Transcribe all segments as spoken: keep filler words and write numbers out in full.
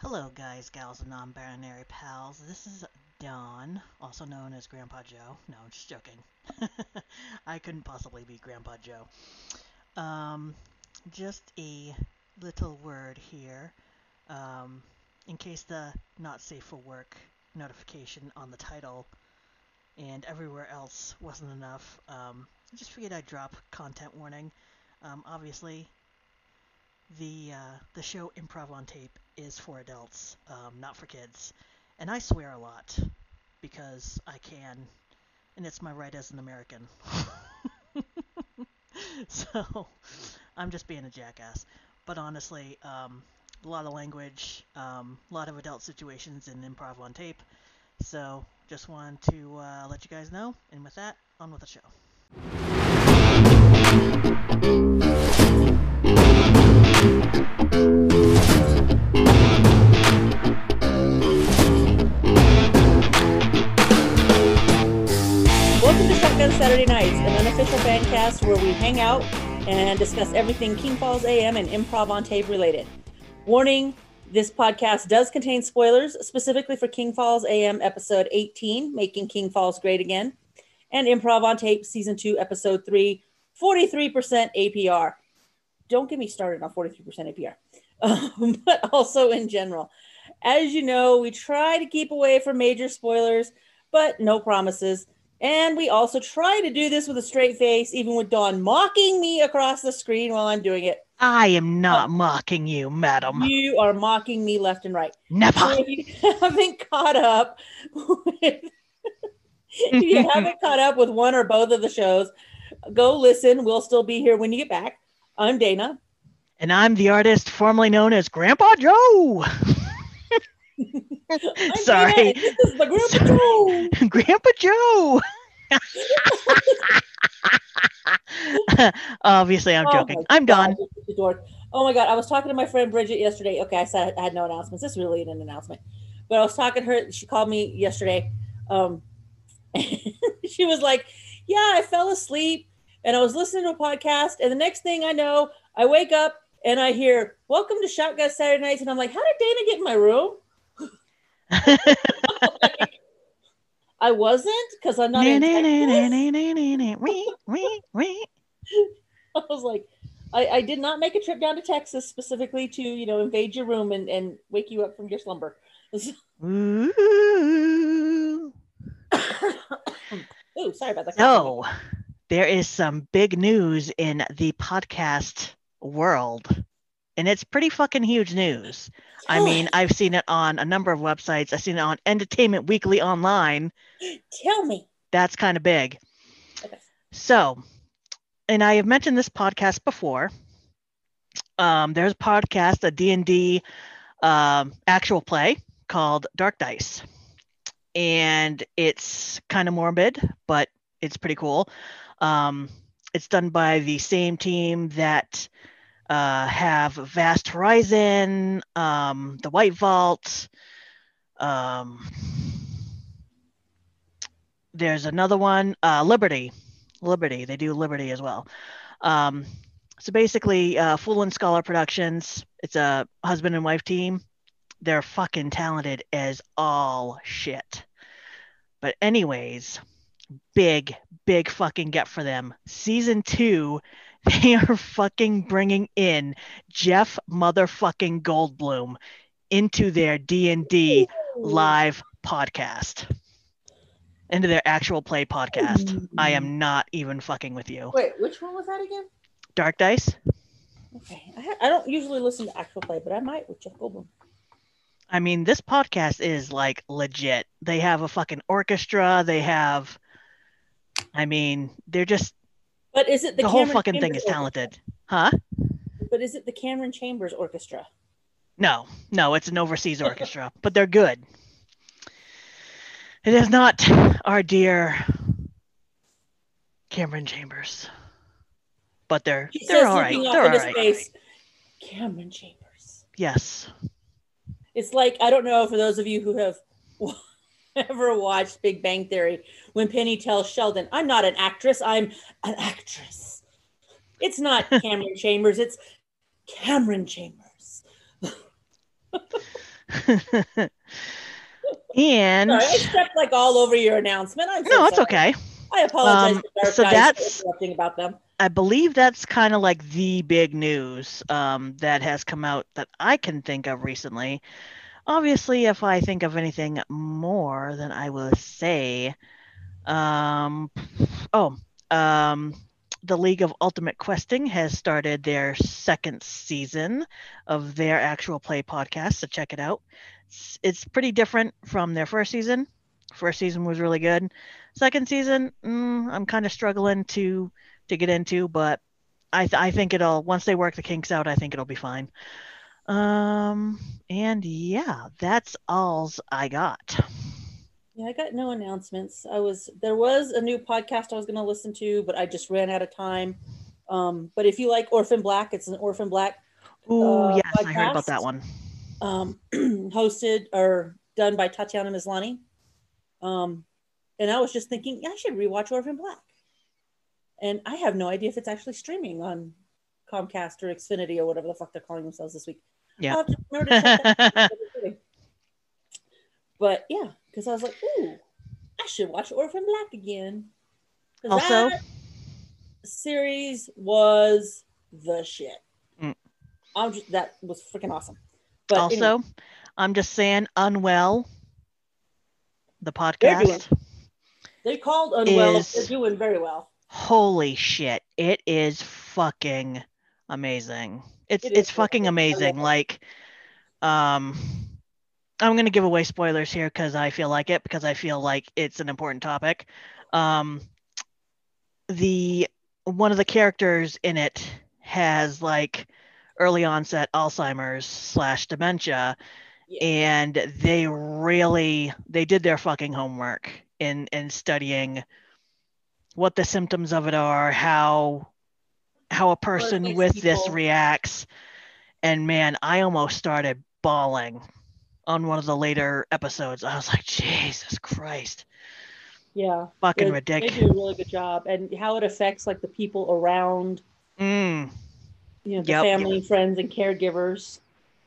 Hello, guys, gals, and non-binary pals. This is Don, also known as Grandpa Joe. No, I'm just joking. I couldn't possibly be Grandpa Joe. Um, just a little word here. Um, in case the not safe for work notification on the title and everywhere else wasn't enough, um, I just figured I'd drop content warning. Um, obviously, the uh, the show Improv on Tape is for adults, um, not for kids, and I swear a lot because I can, and it's my right as an American. So I'm just being a jackass. But honestly, um, a lot of language, um, a lot of adult situations in Improv on Tape. So just wanted to uh, let you guys know, and with that, on with the show. Welcome to Shotgun Saturday Nights, an unofficial fan cast where we hang out and discuss everything King Falls A M and Improv on Tape related. Warning, this podcast does contain spoilers, specifically for King Falls A M episode eighteen, Making King Falls Great Again, and Improv on Tape season two, episode three, forty-three percent A P R. Don't get me started on forty-three percent A P R, um, but also in general. As you know, we try to keep away from major spoilers, but no promises. And we also try to do this with a straight face, even with Dawn mocking me across the screen while I'm doing it. I am not uh, mocking you, madam. You are mocking me left and right. Never. So if you haven't caught up with, if you haven't caught up with one or both of the shows, go listen. We'll still be here when you get back. I'm Dana. And I'm the artist formerly known as Grandpa Joe. Sorry. Dana, this is the Grandpa Joe. Grandpa Joe. Obviously, I'm oh joking. I'm God, done. Oh my God. I was talking to my friend Bridget yesterday. Okay, I said I had no announcements. This is really an announcement. But I was talking to her. She called me yesterday. Um, she was like, yeah, I fell asleep and I was listening to a podcast. And the next thing I know, I wake up and I hear, welcome to Shotgun Saturday Nights. And I'm like, how did Dana get in my room? like, I wasn't because I'm not in Texas. I was like, I, I did not make a trip down to Texas specifically to, you know, invade your room and, and wake you up from your slumber. Ooh, sorry about that. So, there is some big news in the podcast world. And it's pretty fucking huge news. I mean, I've seen it on a number of websites. I've seen it on Entertainment Weekly Online. Tell me. That's kind of big. Okay. So, and I have mentioned this podcast before. Um, there's a podcast, a D and D um, actual play called Dark Dice. And it's kind of morbid, but it's pretty cool. Um, it's done by the same team that Uh, have Vast Horizon, um, the White Vault. Um, there's another one, uh, Liberty. Liberty. They do Liberty as well. Um, so basically, uh, Fool and Scholar Productions. It's a husband and wife team. They're fucking talented as all shit. But anyways, big, big fucking get for them. Season two. They are fucking bringing in Jeff motherfucking Goldblum into their D and D live podcast, into their actual play podcast. Mm. I am not even fucking with you. Wait, which one was that again? Dark Dice. Okay, I, ha- I don't usually listen to actual play, but I might with Jeff Goldblum. I mean, this podcast is like legit. They have a fucking orchestra. They have, I mean, they're just. But is it the, the Cameron whole fucking Chambers thing is Orchestra? Talented, huh? But is it the Cameron Chambers Orchestra? No, no, it's an overseas orchestra, but they're good. It is not our dear Cameron Chambers, but they're He they're says, all right. looking They're off all into right. space, Cameron Chambers. Yes. It's like, I don't know, for those of you who have ever watched Big Bang Theory, when Penny tells Sheldon, I'm not an actress, I'm an actress. It's not Cameron Chambers, it's Cameron Chambers. And Sorry, I stepped like all over your announcement. I'm so no, it's sorry. okay. I apologize Um, to Dark so Dice for that's, interrupting about them. I believe that's kind of like the big news um, that has come out that I can think of recently. Obviously, if I think of anything more, then I will say, um, oh, um, the League of Ultimate Questing has started their second season of their actual play podcast, so check it out. It's, it's pretty different from their first season. First season was really good. Second season, mm, I'm kind of struggling to to get into, but I th- I think it'll once they work the kinks out, I think it'll be fine. Um, and yeah, that's all's I got. Yeah, I got no announcements. I was there was a new podcast I was going to listen to, but I just ran out of time. Um, but if you like Orphan Black, it's an Orphan Black Ooh, uh, yes, I heard about that podcast, one. um, hosted or done by Tatiana Maslany. Um, and I was just thinking, yeah, I should rewatch Orphan Black. And I have no idea if it's actually streaming on Comcast or Xfinity or whatever the fuck they're calling themselves this week. Yeah. I'll have to remember to check that. But yeah, because I was like, ooh, I should watch Orphan Black again. Also, that series was the shit. Mm. I'm just that was freaking awesome. But also, anyway, I'm just saying, Unwell, the they're doing. podcast, They called Unwell. is- They're doing very well. holy shit, it is fucking amazing. It's It is it's fucking amazing. I love amazing. it. Like, um, I'm gonna give away spoilers here because I feel like it because I feel like it's an important topic. Um, the one of the characters in it has like early onset Alzheimer's slash dementia, Yeah. and they really they did their fucking homework in in studying what the symptoms of it are, how how a person makes with this people- reacts. And man, I almost started bawling on one of the later episodes. I was like, Jesus Christ. Yeah. Fucking They- ridiculous. They do a really good job, and how it affects like the people around, Mm, you know, the Yep. family, friends, and caregivers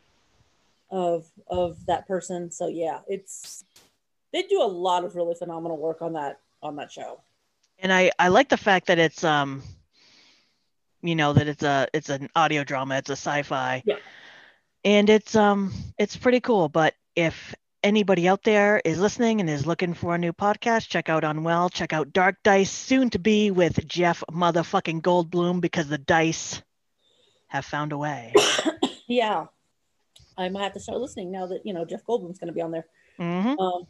of of that person. So yeah, it's they do a lot of really phenomenal work on that on that show. and I I like the fact that it's um you know that it's a it's an audio drama, it's a sci-fi. Yeah. And it's um it's pretty cool, but if anybody out there is listening and is looking for a new podcast, check out Unwell, check out Dark Dice, soon to be with Jeff motherfucking Goldblum, because the dice have found a way. Yeah, I might have to start listening now that you know Jeff Goldblum's going to be on there. Mm-hmm. Um,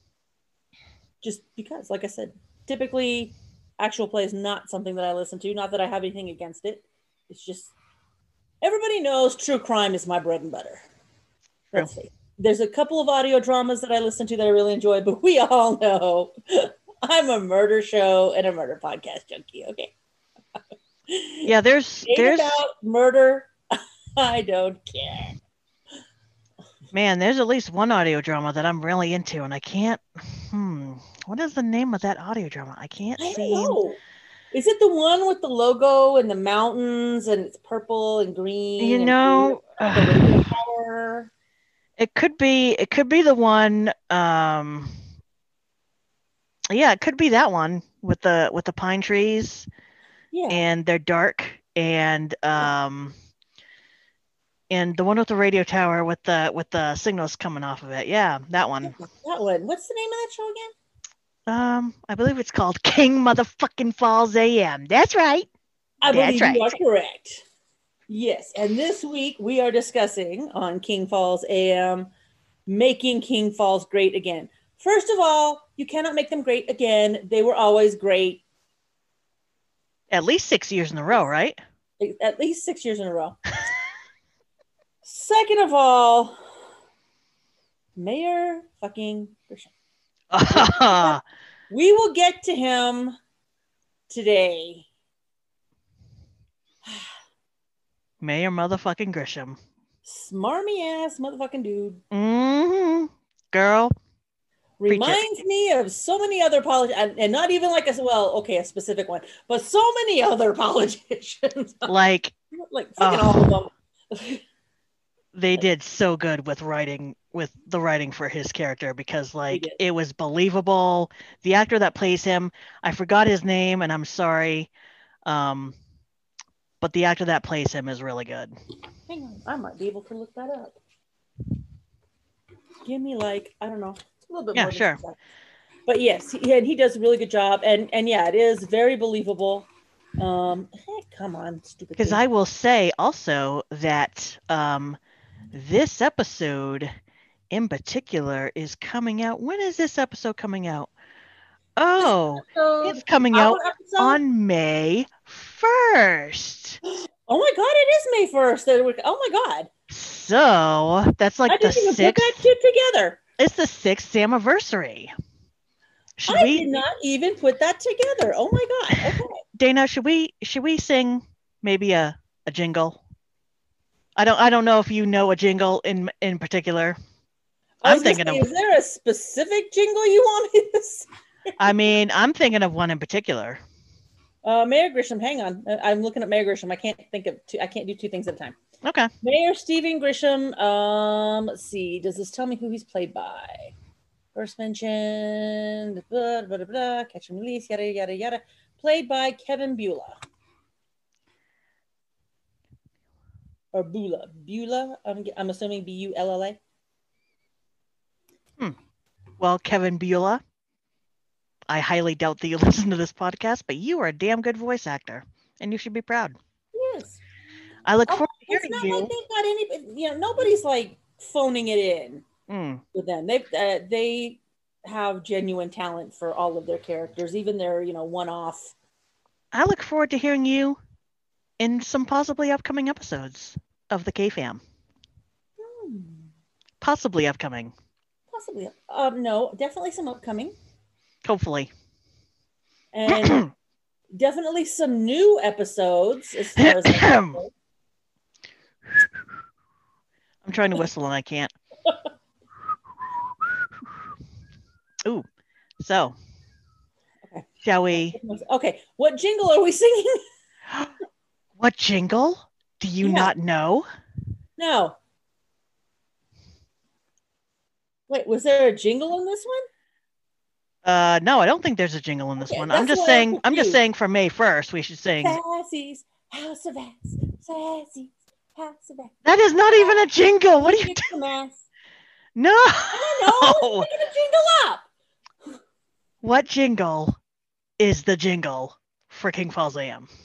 just because, like I said, typically actual play is not something that I listen to. Not that I have anything against it. It's just everybody knows true crime is my bread and butter. Let's see. There's a couple of audio dramas that I listen to that I really enjoy, but we all know I'm a murder show and a murder podcast junkie. Okay. Yeah, there's Ain't there's about murder. I don't care. man, there's at least one audio drama that I'm really into, and I can't. Hmm, what is the name of that audio drama? I can't I see. don't know. Is it the one with the logo and the mountains and it's purple and green? You and know, blue? The radio tower. It could be. It could be the one. Um, yeah, it could be that one with the with the pine trees. Yeah. And they're dark, and um, and the one with the radio tower with the with the signals coming off of it. Yeah, that one. That one. What's the name of that show again? Um, I believe it's called King Motherfucking Falls A M. That's right. I That's believe right. you are correct. Yes, and this week we are discussing on King Falls A M making King Falls great again. First of all, you cannot make them great again. They were always great. At least six years in a row, right? At least six years in a row. Second of all, Mayor fucking Grisham. We will get to him today. Mayor motherfucking Grisham. Smarmy ass motherfucking dude. Mm-hmm. Girl. Reminds me of so many other politicians, and, and not even like a, well, okay, a specific one, but so many other politicians. Like, like fucking all of them. they did so good with writing with the writing for his character because like it was believable. The actor that plays him, I forgot his name and I'm sorry. Um, but the actor that plays him is really good. Hang on, I might be able to look that up. Give me like, I don't know, a little bit yeah, more. Yeah, sure. But yes, he, and he does a really good job. And, and yeah, it is very believable. Um, heck, come on, stupid. Because I will say also that um, this episode in particular is coming out. When is this episode coming out? Oh, episode, it's coming out episode? on May first. Oh my God, it is May first. Oh my God. So that's like I the didn't sixth. Even put that shit together. It's the sixth anniversary. Should I we, did not even put that together. Oh my God. Okay. Dana, should we should we sing maybe a, a jingle? I don't I don't know if you know a jingle in in particular. I'm thinking say, of. Is there a specific jingle you want me to sing? I mean, I'm thinking of one in particular. Uh, Mayor Grisham, hang on. I'm looking at Mayor Grisham. I can't think of two. I can't do two things at a time. Okay. Mayor Stephen Grisham. Um, let's see. Does this tell me who he's played by? First mentioned. Blah, blah, blah, blah, catch and release. Yada yada yada. Played by Kevin Beulah. Or Beulah. Beulah. I'm I'm assuming B U L L A. Hmm. Well, Kevin Beulah. I highly doubt that you listen to this podcast, but you are a damn good voice actor, and you should be proud. Yes. I look oh, forward to hearing it's not you. Like they've got any, you know, nobody's like phoning it in mm. with them. They uh, they have genuine talent for all of their characters, even their, you know, one-off. I look forward to hearing you in some possibly upcoming episodes of the K-Fam. Hmm. Possibly upcoming. Possibly. Um, no, definitely some upcoming. Hopefully. And definitely some new episodes as far as I'm I'm trying to whistle and I can't. Ooh. So. Okay. Shall we? Okay. What jingle are we singing? What jingle? Do you yeah. not know? No. Wait, was there a jingle in this one? Uh, no, I don't think there's a jingle in this okay, one. I'm just saying. I'm, I'm just saying for May first, we should sing. Sassy's House of Ass. Sassy's House of Ass. That is not even a jingle. What are you doing? No. I don't know. Making a jingle up. What jingle is the jingle for King Falls A M?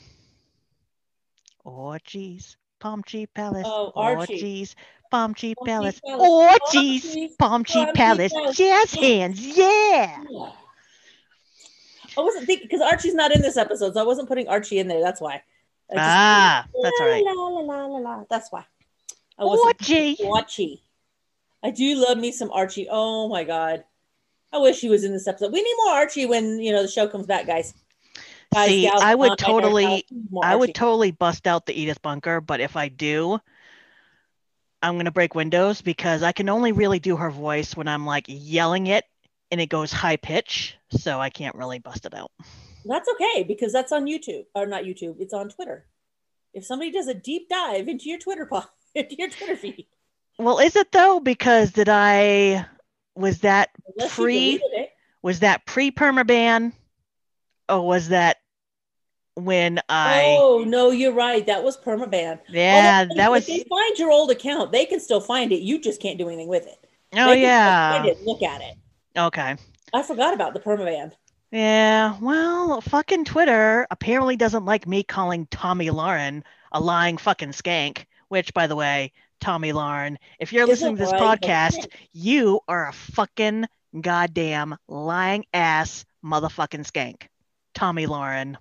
Orgies, Palm Tree Palace. Oh, Archie. Orgies, Palm Tree Palace. Orgies, Palm Tree Palace. Jazz hands, yeah. yeah. I wasn't thinking because Archie's not in this episode, so I wasn't putting Archie in there. That's why. Just, ah, la, that's all right. La, la, la, la, la. That's why. I Archie. Archie. I do love me some Archie. Oh my God. I wish he was in this episode. We need more Archie when, you know, the show comes back, guys. guys See, gals, I would totally, I would Archie. totally bust out the Edith Bunker, but if I do, I'm going to break windows because I can only really do her voice when I'm like yelling it and it goes high pitch. So I can't really bust it out. That's okay because that's on YouTube or not YouTube. It's on Twitter. If somebody does a deep dive into your Twitter po- into your Twitter feed. Well, is it though? Because did I, was that Unless pre, was that pre permaban or was that when I oh no you're right that was permaban yeah oh, that was if they find your old account they can still find it, you just can't do anything with it. Oh they yeah find it, look at it. Okay, I forgot about the permaban. Yeah, well, fucking Twitter apparently doesn't like me calling Tommy Lauren a lying fucking skank, which by the way, Tommy Lauren, if you're listening to this right? podcast, you are a fucking goddamn lying ass motherfucking skank. Tommy Lauren.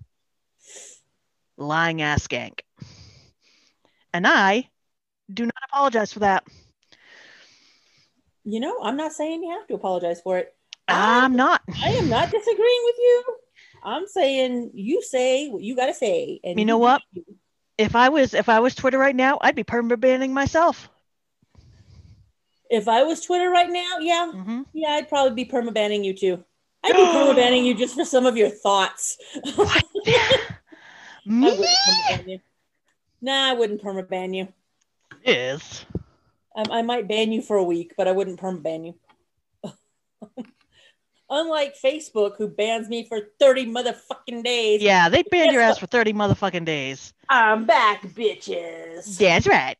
Lying ass skank. And I do not apologize for that. You know, I'm not saying you have to apologize for it. I'm I, not. I am not disagreeing with you. I'm saying you say what you got to say. And you know you what? Do. If I was if I was Twitter right now, I'd be permanent banning myself. If I was Twitter right now, yeah, mm-hmm. yeah, I'd probably be permabanning you too. I'd be permabanning you just for some of your thoughts. What? Me? I wouldn't permaban you. Nah, I wouldn't permaban you. Yes. I, I might ban you for a week, but I wouldn't perm ban you. Unlike Facebook, who bans me for thirty motherfucking days. Yeah, they banned your ass what? for thirty motherfucking days. I'm back, bitches. That's right.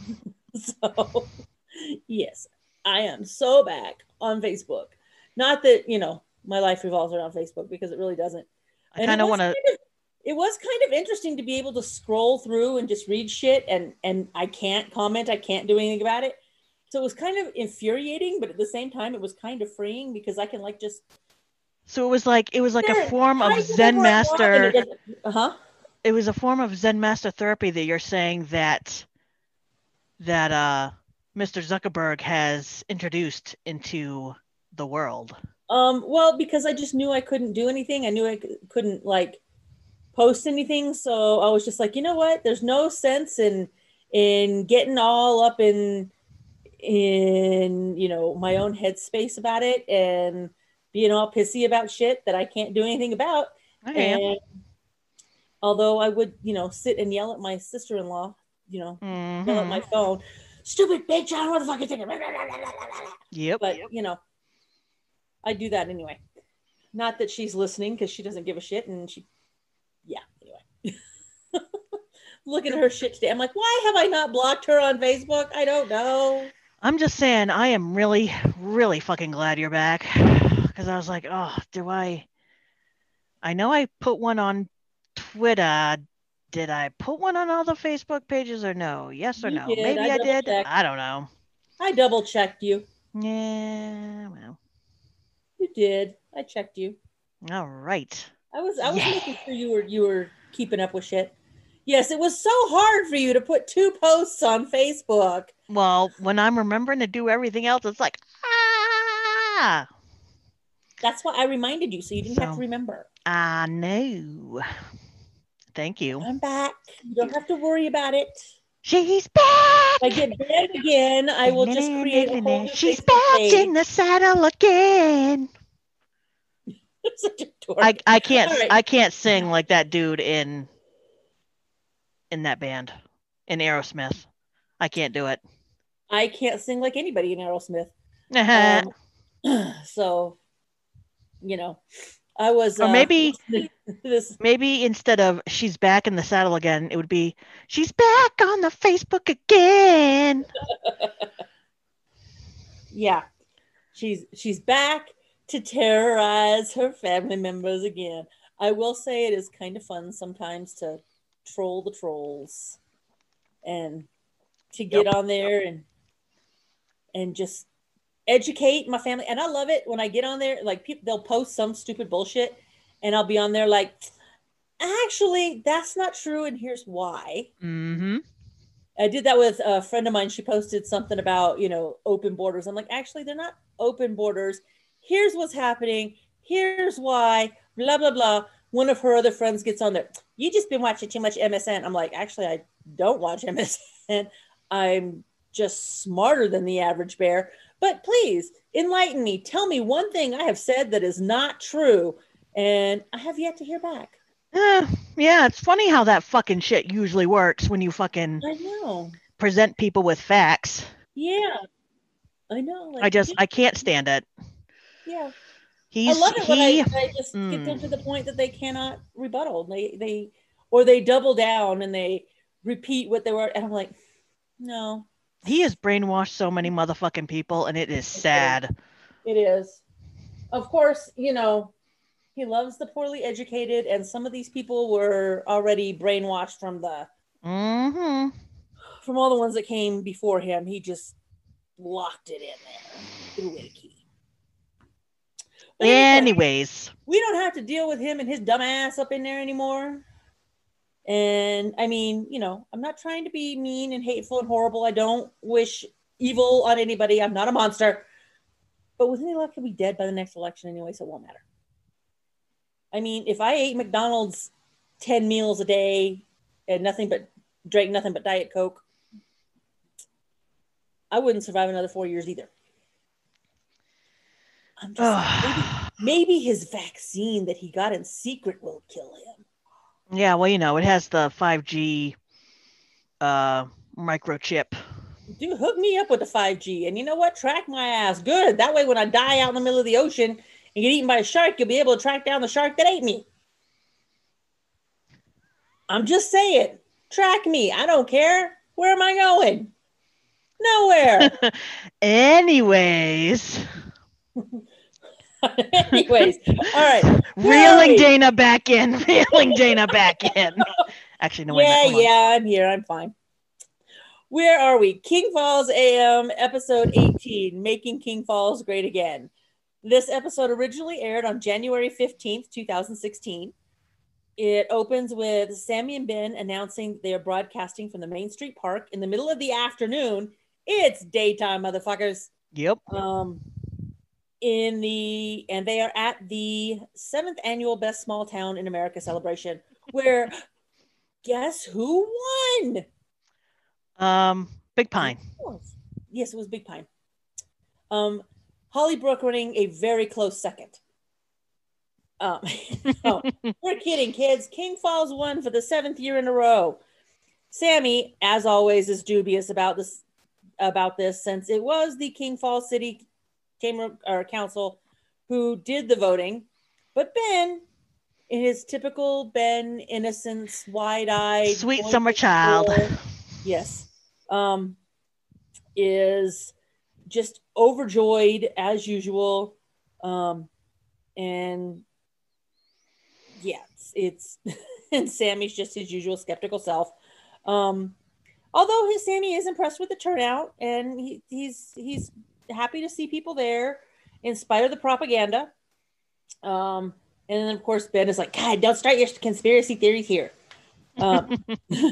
So, yes, I am so back on Facebook. Not that, you know, my life revolves around Facebook, because it really doesn't. I kind of want to. It was kind of interesting to be able to scroll through and just read shit, and and I can't comment, I can't do anything about it. So it was kind of infuriating, but at the same time, it was kind of freeing, because I can like just. So it was like it was like a form of Zen master. Uh huh. It was a form of Zen master therapy that you're saying that that uh, Mister Zuckerberg has introduced into the world. Um. Well, because I just knew I couldn't do anything. I knew I couldn't like post anything, so I was just like, you know what? There's no sense in in getting all up in. in you know my own headspace about it and being all pissy about shit that I can't do anything about. Okay. And although I would, you know, sit and yell at my sister-in-law, you know, mm-hmm. yell at my phone, stupid bitch, I don't know what the fuck you're thinking. Yep. But you know, I do that anyway. Not that she's listening, because she doesn't give a shit, and she, yeah. Anyway. Looking at her shit today, I'm like, why have I not blocked her on Facebook? I don't know. I'm just saying, I am really, really fucking glad you're back, because I was like, oh, do I? I know I put one on Twitter. Did I put one on all the Facebook pages or no? Yes or You no? did. Maybe I I, did. checked. I don't know. I double checked you. Yeah, well. You did. I checked you. All right. I was I was yeah. making sure you were you were keeping up with shit. Yes, it was so hard for you to put two posts on Facebook. Well, when I'm remembering to do everything else, it's like, ah. That's why I reminded you, so you didn't so, have to remember. I know. Thank you. I'm back. You don't have to worry about it. She's back. If I get banned again, I will just create a whole new She's Facebook back page. in the saddle again. Such a dork. I I can't right. I can't sing like that dude in in that band in Aerosmith. I can't do it. I can't sing like anybody in Aerosmith. um, so, you know, I was. Or uh, maybe this. Maybe instead of she's back in the saddle again, it would be she's back on the Facebook again. Yeah, she's she's back to terrorize her family members again. I will say it is kind of fun sometimes to troll the trolls and to get yep. on there and and just educate my family. And I love it when I get on there, like people, they'll post some stupid bullshit and I'll be on there like, actually, that's not true. And here's why. Mm-hmm. I did that with a friend of mine. She posted something about, you know, open borders. I'm like, actually, they're not open borders. Here's what's happening. Here's why, blah, blah, blah. One of her other friends gets on there. You just been watching too much M S N. I'm like, actually, I don't watch M S N. I'm just smarter than the average bear. But please enlighten me. Tell me one thing I have said that is not true. And I have yet to hear back. Uh, yeah, it's funny how that fucking shit usually works when you fucking I know. present people with facts. Yeah, I know. Like, I just, I can't stand it. Yeah. He's, I love it he, when I, I just mm. get them to the point that they cannot rebuttal. They, they, or they double down and they repeat what they were. And I'm like, no. He has brainwashed so many motherfucking people, and it is sad. It is. Of course, you know, he loves the poorly educated, and some of these people were already brainwashed from the mm-hmm. from all the ones that came before him. He just locked it in there, threw it a key. But Anyways, anyway, we don't have to deal with him and his dumb ass up in there anymore. And I mean, you know, I'm not trying to be mean and hateful and horrible. I don't wish evil on anybody. I'm not a monster. But with any luck, he'll be dead by the next election anyway, so it won't matter. I mean, if I ate McDonald's ten meals a day and nothing but drank nothing but Diet Coke, I wouldn't survive another four years either. I'm just like, maybe, maybe his vaccine that he got in secret will kill him. Yeah, well, you know, it has the five G uh, microchip. Dude, hook me up with the five G. And you know what? Track my ass. Good. That way, when I die out in the middle of the ocean and get eaten by a shark, you'll be able to track down the shark that ate me. I'm just saying. Track me. I don't care. Where am I going? Nowhere. Anyways. Anyways. All right. Reeling Dana back in. Reeling Dana back in. Actually, no, yeah, wait a minute. yeah, I'm here. I'm fine. Where are we? King Falls A M, episode eighteen, Making King Falls Great Again. This episode originally aired on January fifteenth, twenty sixteen. It opens with Sammy and Ben announcing they are broadcasting from the Main Street Park in the middle of the afternoon. It's daytime, motherfuckers. Yep. Um, in the and they are at the seventh annual Best Small Town in America celebration, where guess who won? Um, Big Pine. Yes, it was Big Pine. Um, Hollybrook running a very close second. Um, oh, we're kidding, kids. King Falls won for the seventh year in a row. Sammy, as always, is dubious about this about this since it was the King Falls City Chamber or Council who did the voting, but Ben, in his typical Ben innocence, wide-eyed, sweet summer child, yes, um, is just overjoyed as usual, um, and yeah, it's, it's and Sammy's just his usual skeptical self. Um, although his Sammy is impressed with the turnout, and he, he's he's happy to see people there in spite of the propaganda. Um, and then of course Ben is like, God, don't start your conspiracy theories here. Um,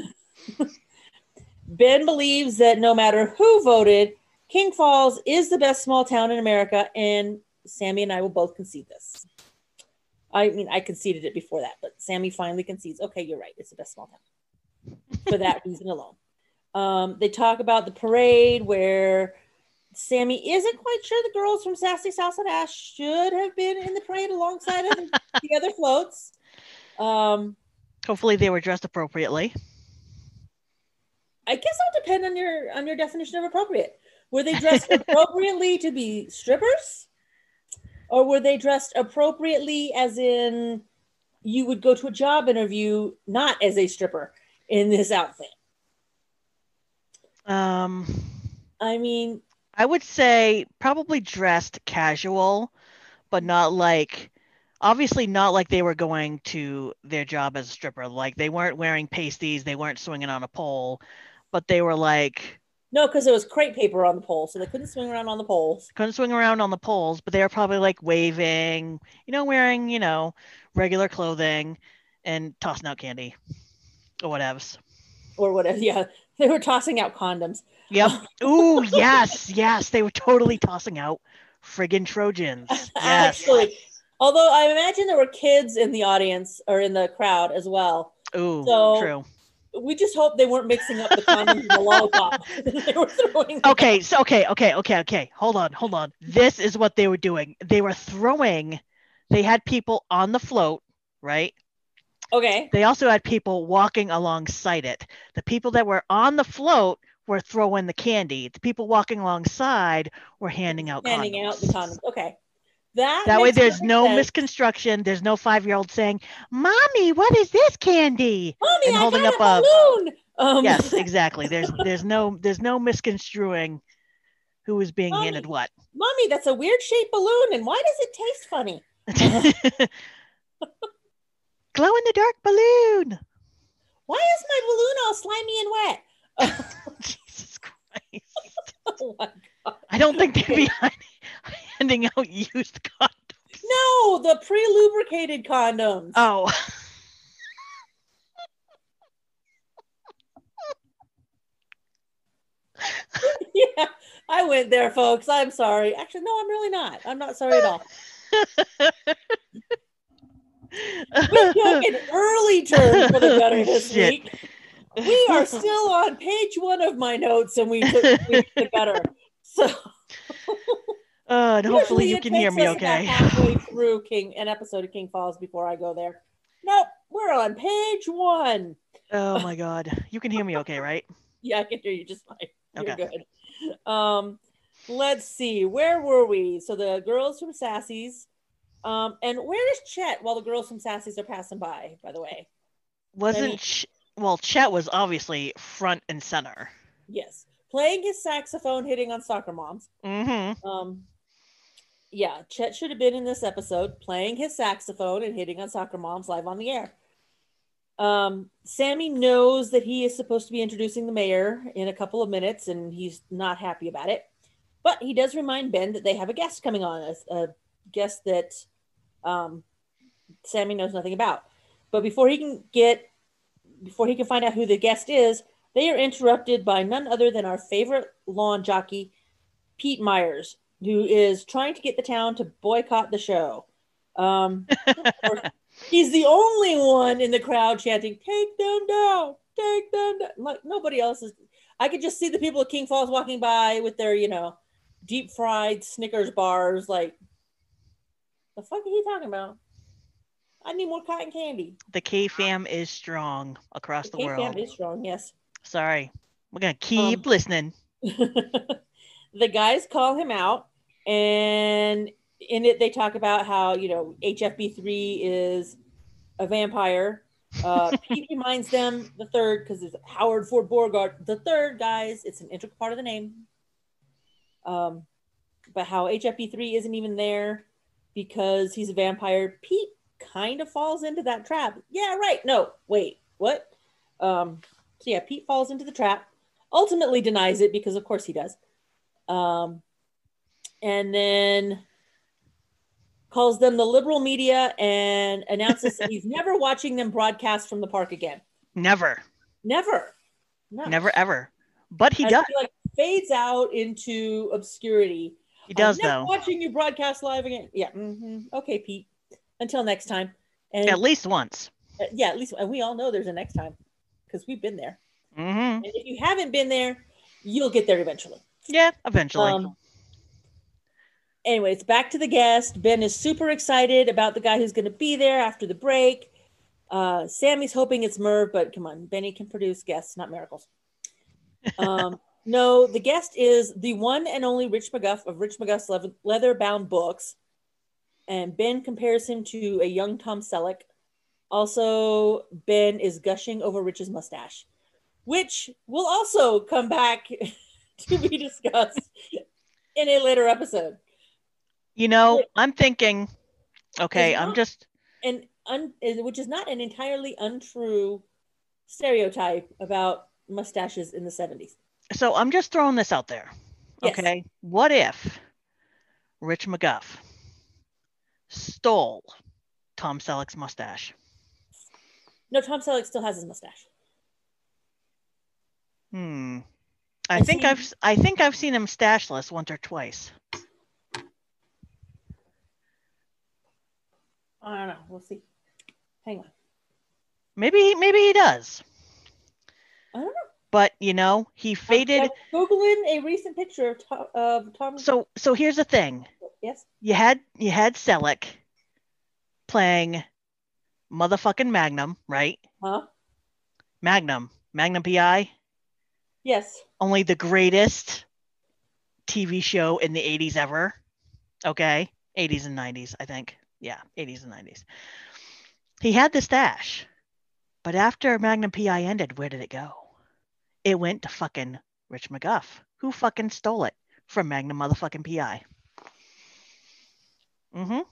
Ben believes that no matter who voted, King Falls is the best small town in America, and Sammy and I will both concede this. I mean, I conceded it before that, but Sammy finally concedes, okay, you're right, it's the best small town. For that reason alone. Um, they talk about the parade where Sammy isn't quite sure the girls from Sassy Salsa Dash should have been in the parade alongside of the other floats. Um, Hopefully they were dressed appropriately. I guess it'll depend on your on your definition of appropriate. Were they dressed appropriately to be strippers? Or were they dressed appropriately as in you would go to a job interview not as a stripper in this outfit? Um, I mean, I would say probably dressed casual, but not like, obviously not like they were going to their job as a stripper. Like they weren't wearing pasties, they weren't swinging on a pole, but they were like... No, because there was crepe paper on the pole, so they couldn't swing around on the poles. Couldn't swing around on the poles, but they were probably like waving, you know, wearing, you know, regular clothing and tossing out candy or whatevs. Or whatever, yeah. They were tossing out condoms. Yep. Ooh, yes, yes. They were totally tossing out friggin' Trojans. Yes. Actually, although I imagine there were kids in the audience or in the crowd as well. Ooh, so true. We just hope they weren't mixing up the condoms and the lollipop. They were throwing okay, so okay, okay, okay, okay. Hold on, hold on. This is what they were doing. They were throwing, they had people on the float, right? Okay. They also had people walking alongside it. The people that were on the float were throwing the candy. The people walking alongside were handing out handing condoms. out the condoms. Okay. That, that way there's no sense. misconstruction. There's no five-year-old saying, Mommy, what is this candy? Mommy, and I holding got up a balloon. A... Um... Yes, exactly. There's there's no there's no misconstruing who is being Mommy, handed what. Mommy, that's a weird shaped balloon, and why does it taste funny? Glow in the dark balloon. Why is my balloon all slimy and wet? Jesus Christ. Oh my God. I don't think they'd be handing out used condoms. No, the pre-lubricated condoms. Oh. Yeah, I went there, folks. I'm sorry. Actually, no, I'm really not. I'm not sorry at all. We took an early turn for the gutter this Shit. week. We are still on page one of my notes, and we took, we took the gutter. So, uh, and hopefully you can hear me us okay. About halfway through King an episode of King Falls before I go there. Nope, we're on page one. Oh my God, you can hear me okay, right? Yeah, I can hear you just fine. You're Okay. good. Um, let's see. Where were we? So the girls from Sassy's. Um, and where is Chet while the girls from Sassy's are passing by, by the way? Wasn't I mean, Ch- well, Chet was obviously front and center. yes. Playing his saxophone, hitting on soccer moms. Mm-hmm. Um, yeah, Chet should have been in this episode, playing his saxophone and hitting on soccer moms live on the air. Um, Sammy knows that he is supposed to be introducing the mayor in a couple of minutes, and he's not happy about it. But he does remind Ben that they have a guest coming on, a, a guest that um, Sammy knows nothing about. But before he can get, before he can find out who the guest is, they are interrupted by none other than our favorite lawn jockey, Pete Myers, who is trying to get the town to boycott the show. Um, he's the only one in the crowd chanting, "Take them down, take them down." Like nobody else is. I could just see the people of King Falls walking by with their, you know, deep fried Snickers bars. Like, the fuck are he talking about? I need more cotton candy. The K fam is strong across The the, K world. fam is strong, yes. Sorry. We're going to keep um, listening. The guys call him out, and in it they talk about how, you know, H F B three is a vampire. Uh, Pete reminds them the third, because it's Howard Ford Beauregard, the third, guys. It's an integral part of the name. Um, but how H F B three isn't even there because he's a vampire. Pete kind of falls into that trap. Yeah, right. No, wait, what? Um, so yeah, Pete falls into the trap, ultimately denies it because of course he does. Um, and then calls them the liberal media and announces that he's never watching them broadcast from the park again. Never. Never. No. Never, ever. But he As does. He, like, fades out into obscurity. He does, I'm never though. Watching you broadcast live again. Yeah. Mm-hmm. Okay, Pete. Until next time. And at least once. Uh, yeah, at least, and we all know there's a next time because we've been there. Mm-hmm. And if you haven't been there, you'll get there eventually. Yeah, eventually. Um, anyways, back to the guest. Ben is super excited about the guy who's going to be there after the break. Uh, Sammy's hoping it's Merv, but come on, Benny can produce guests, not miracles. Um, no, the guest is the one and only Rich McGuff of Rich McGuff's le- leather-bound books. And Ben compares him to a young Tom Selleck. Also, Ben is gushing over Rich's mustache, which will also come back to be discussed in a later episode. You know, I'm thinking, okay, not, I'm just... and un, which is not an entirely untrue stereotype about mustaches in the seventies. So I'm just throwing this out there. Yes. Okay, what if Rich McGuff stole Tom Selleck's mustache? No, Tom Selleck still has his mustache. Hmm. I, I think see... I've I think I've seen him stashless once or twice. I don't know. We'll see. Hang on. Maybe maybe he does. I don't know. But you know, he faded. I'm Googling a recent picture of Tom. Of Tom... So so here's the thing. Yes. You had you had Selleck playing motherfucking Magnum, right? Huh? Magnum. Magnum P I? Yes. Only the greatest T V show in the eighties ever. Okay? eighties and nineties, I think. Yeah, eighties and nineties. He had the stash. But after Magnum P I ended, where did it go? It went to fucking Rich McGuff, who fucking stole it from Magnum motherfucking P I. Mm-hmm. Hang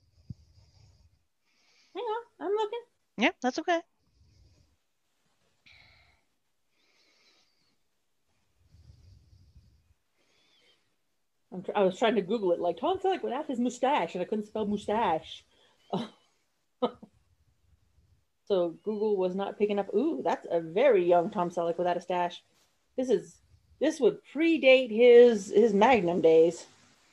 on, I'm looking. Yeah, that's okay. I'm tr- I was trying to Google it, like Tom Selleck without his mustache, and I couldn't spell mustache. So Google was not picking up. Ooh, that's a very young Tom Selleck without a stash. This is this would predate his his Magnum days.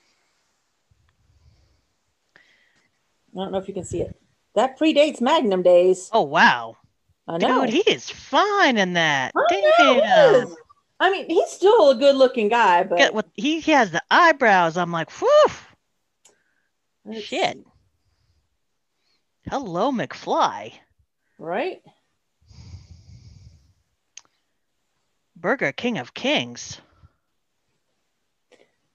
I don't know if you can see it. That predates Magnum days. Oh wow! I know. Dude, he is fine in that. I Damn. Know, he is. I mean, he's still a good-looking guy, but Get what he has the eyebrows. I'm like, whew. Let's Shit. See. Hello, McFly. Right? Burger King of Kings.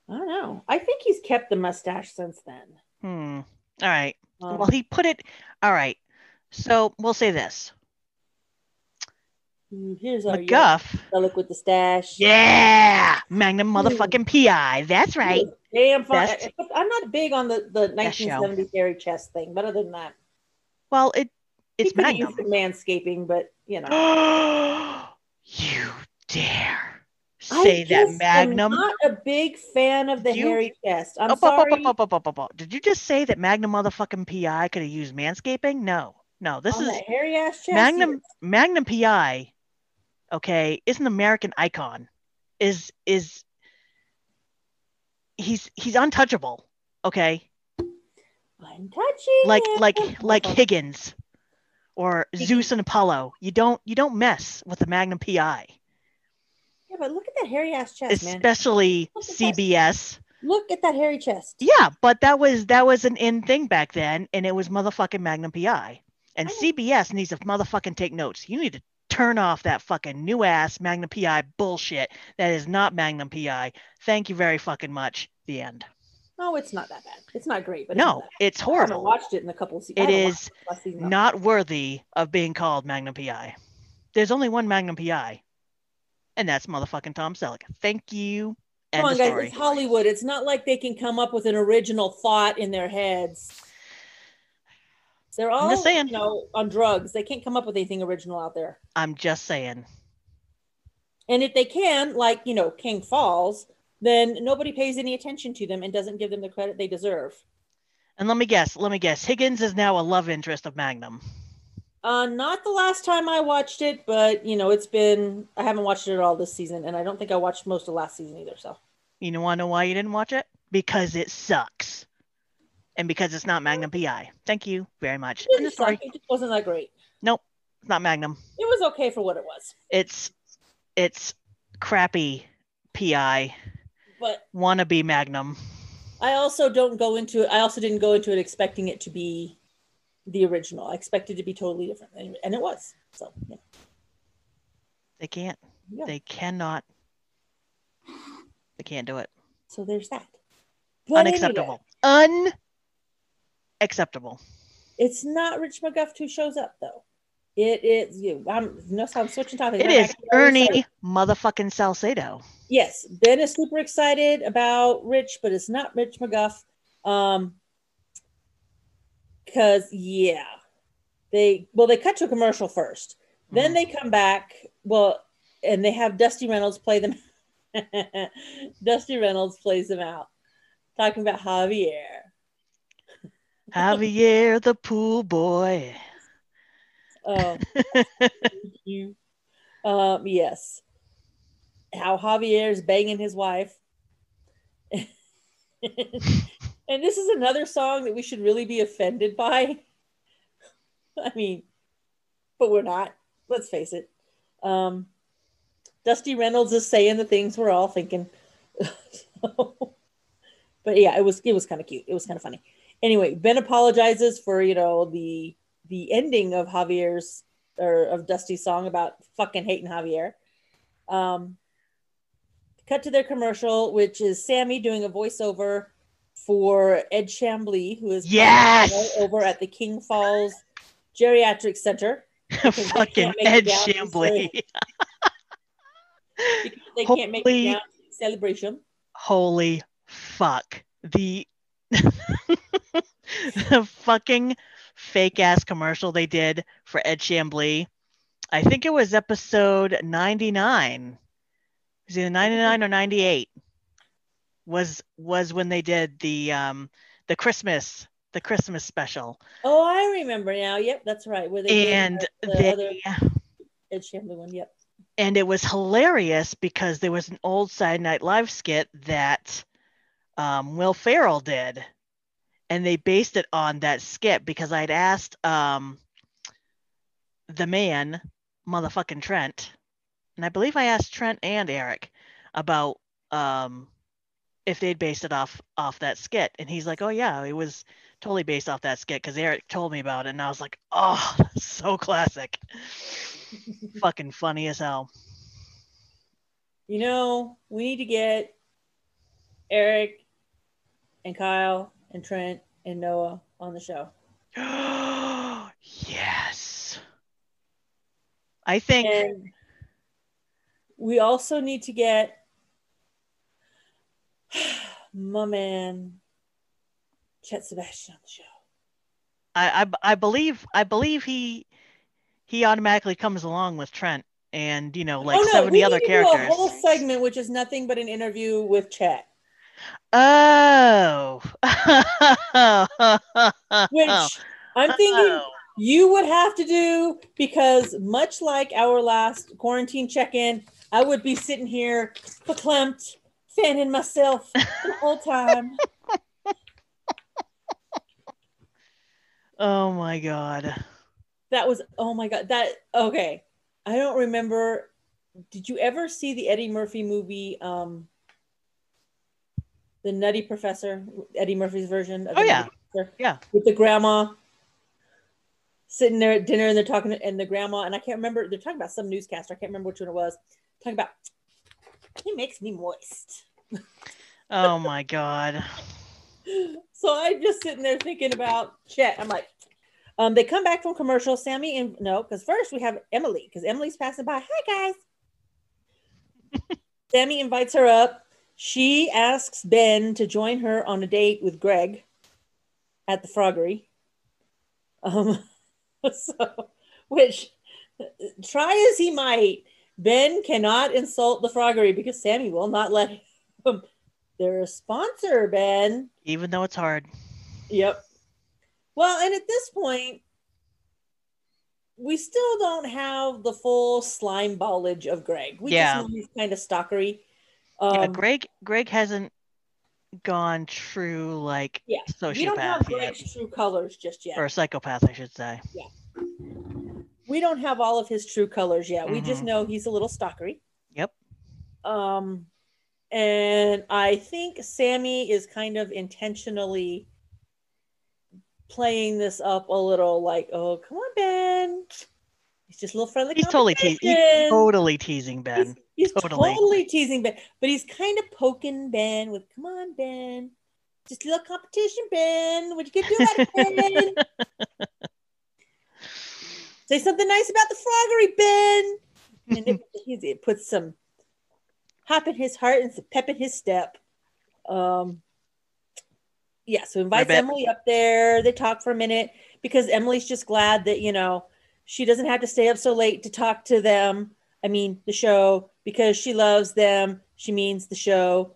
I don't know. I think he's kept the mustache since then. Hmm. All right. Um, Well, he put it. All right. So we'll say this. here's our young McGuff. relic with the stash. Yeah. Magnum Ooh, motherfucking P I. That's he right. was damn fun. Best I'm not big on the, the best show. nineteen seventies hairy chest thing, but other than that, Well, it he it's could have used Magnum. some manscaping, but you know. You dare I say that just am Magnum? not a big fan of Did the you hairy chest. I'm up, up, up, up, sorry. up, up, up, up, up. Did you just say that Magnum motherfucking P I could have used manscaping? No. No. This On that is hairy ass chest, yes. Magnum Magnum P I, okay, is an American icon. Is is he's he's untouchable, okay? I'm touching Like like him. like Higgins or Zeus and Apollo. You don't you don't mess with the Magnum P I. Yeah, but look at that hairy ass chest, man. Especially Look at C that. B S. Look at that hairy chest. Yeah, but that was that was an in thing back then, and it was motherfucking Magnum P I. And I know. C B S needs to motherfucking take notes. You need to turn off that fucking new ass Magnum P I bullshit. That is not Magnum P I. Thank you very fucking much. The end. No, it's not that bad. It's not great, but it's not No, that bad. it's I haven't horrible. watched it in a couple of seasons. It is season, not worthy of being called Magnum P I. There's only one Magnum P I, and that's motherfucking Tom Selleck. Thank you. Come End on, of guys. story. It's Hollywood. It's not like they can come up with an original thought in their heads. They're I'm just all, saying. you know, on drugs. They can't come up with anything original out there. I'm just saying. And if they can, like, you know, King Falls, then nobody pays any attention to them and doesn't give them the credit they deserve. And let me guess, let me guess. Higgins is now a love interest of Magnum. Uh, not the last time I watched it, but, you know, it's been, I haven't watched it at all this season, and I don't think I watched most of last season either, so. You want to know why you didn't watch it? Because it sucks. And because it's not Magnum P I. Thank you very much. It End didn't of story. suck. It just wasn't that great. Nope, it's not Magnum. It was okay for what it was. It's it's crappy P I. But wannabe Magnum. I also don't go into it. I also didn't go into it expecting it to be the original. I expected it to be totally different, and, and it was. So yeah. They can't. Yeah. They cannot. They can't do it. So there's that. But Unacceptable. Anyway, Unacceptable. It's not Rich McGuff who shows up though. It is you. I'm no, I'm switching topics. It is Ernie motherfucking Salcedo. Yes, Ben is super excited about Rich, but it's not Rich McGuff. Um, because yeah, they well they cut to a commercial first, then mm. they come back. Well, and they have Dusty Reynolds play them. Dusty Reynolds plays them out, talking about Javier. Javier, the pool boy. Oh, you. Um, yes. How Javier's banging his wife. And this is another song that we should really be offended by. I mean, but we're not. Let's face it. Um, Dusty Reynolds is saying the things we're all thinking. So, but yeah, it was it was kind of cute. It was kind of funny. Anyway, Ben apologizes for, you know, the the ending of Javier's or of Dusty's song about fucking hating Javier. Um, cut to their commercial, which is Sammy doing a voiceover for Ed Chambly, who is yes! over at the King Falls Geriatric Center. Fucking Ed Chambly. Because they holy, can't make it down to the celebration. Holy fuck. The the fucking fake ass commercial they did for Ed Chambly. I think it was episode ninety-nine. It was either ninety-nine or ninety-eight. Was was when they did the um the Christmas the Christmas special. Oh, I remember now. Yep, that's right. Where they and did the, the they other Ed Chambly one. Yep. And it was hilarious because there was an old Saturday Night Live skit that um, Will Ferrell did, and they based it on that skit because I'd asked um, the man, motherfucking Trent, and I believe I asked Trent and Eric about um, if they'd based it off off that skit, and he's like, "Oh yeah, it was totally based off that skit," because Eric told me about it, and I was like, "Oh, that's so classic." Fucking funny as hell. You know, we need to get Eric and Kyle and Trent and Noah on the show. Yes. I think. And we also need to get my man Chet Sebastian on the show. I, I I believe I believe he he automatically comes along with Trent and you know like oh, no, seventy we other need to characters. do a whole segment which is nothing but an interview with Chet. Oh. Which I'm thinking Oh. you would have to do because much like our last quarantine check-in, I would be sitting here verklempt, fanning myself the whole time. Oh my god. That was oh my god. That okay. I don't remember. Did you ever see the Eddie Murphy movie, um, The Nutty Professor? Eddie Murphy's version of the Oh yeah. Nutty Professor? Yeah. With the grandma sitting there at dinner and they're talking, and the grandma, and I can't remember, they're talking about some newscaster. I can't remember which one it was. Talking about, he makes me moist. Oh my god. So I'm just sitting there thinking about Chet. I'm like, um, they come back from commercial. Sammy and no, because first we have Emily, because Emily's passing by. Hi, guys. Sammy invites her up. She asks Ben to join her on a date with Greg at the Froggery. Um, so, which, try as he might, Ben cannot insult the Froggery because Sammy will not let him. They're a sponsor, Ben. Even though it's hard. Yep. Well, and at this point, we still don't have the full slime ballage of Greg. We Yeah. just know he's kind of stalkery. Um, yeah, Greg Greg hasn't gone true like yeah, sociopath we don't have yet. Greg's true colors just yet. Or a psychopath, I should say. Yeah. We don't have all of his true colors yet. Mm-hmm. We just know he's a little stalkery. Yep. Um, and I think Sammy is kind of intentionally playing this up a little like, oh, come on, Ben. He's just a little friendly. He's totally, te- he's totally teasing Ben. He's, he's totally. totally teasing Ben, but he's kind of poking Ben with, come on, Ben. Just a little competition, Ben. What you gonna do about it, Ben? Say something nice about the Froggery, Ben. And it, it puts some hop in his heart and some pep in his step. Um, yeah, so invites Emily up there. They talk for a minute because Emily's just glad that, you know, she doesn't have to stay up so late to talk to them. I mean, the show, because she loves them. She means the show.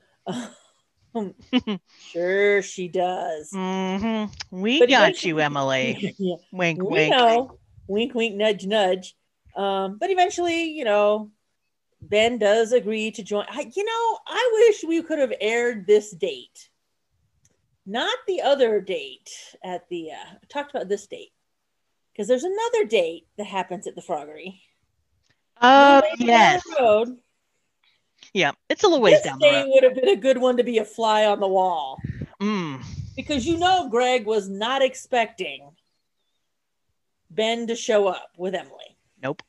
Sure, she does. Mm-hmm. We but got you, Emily. Yeah. Wink, we wink. Know. Wink, wink, nudge, nudge. Um, but eventually, you know, Ben does agree to join. I, you know, I wish we could have aired this date. Not the other date at the, uh, talked about this date. Because there's another date that happens at the Froggery. Oh, yes. Down the road. Yeah, it's a little ways this down the road. This date would have been a good one to be a fly on the wall. Mm. Because you know Greg was not expecting Ben to show up with Emily. Nope.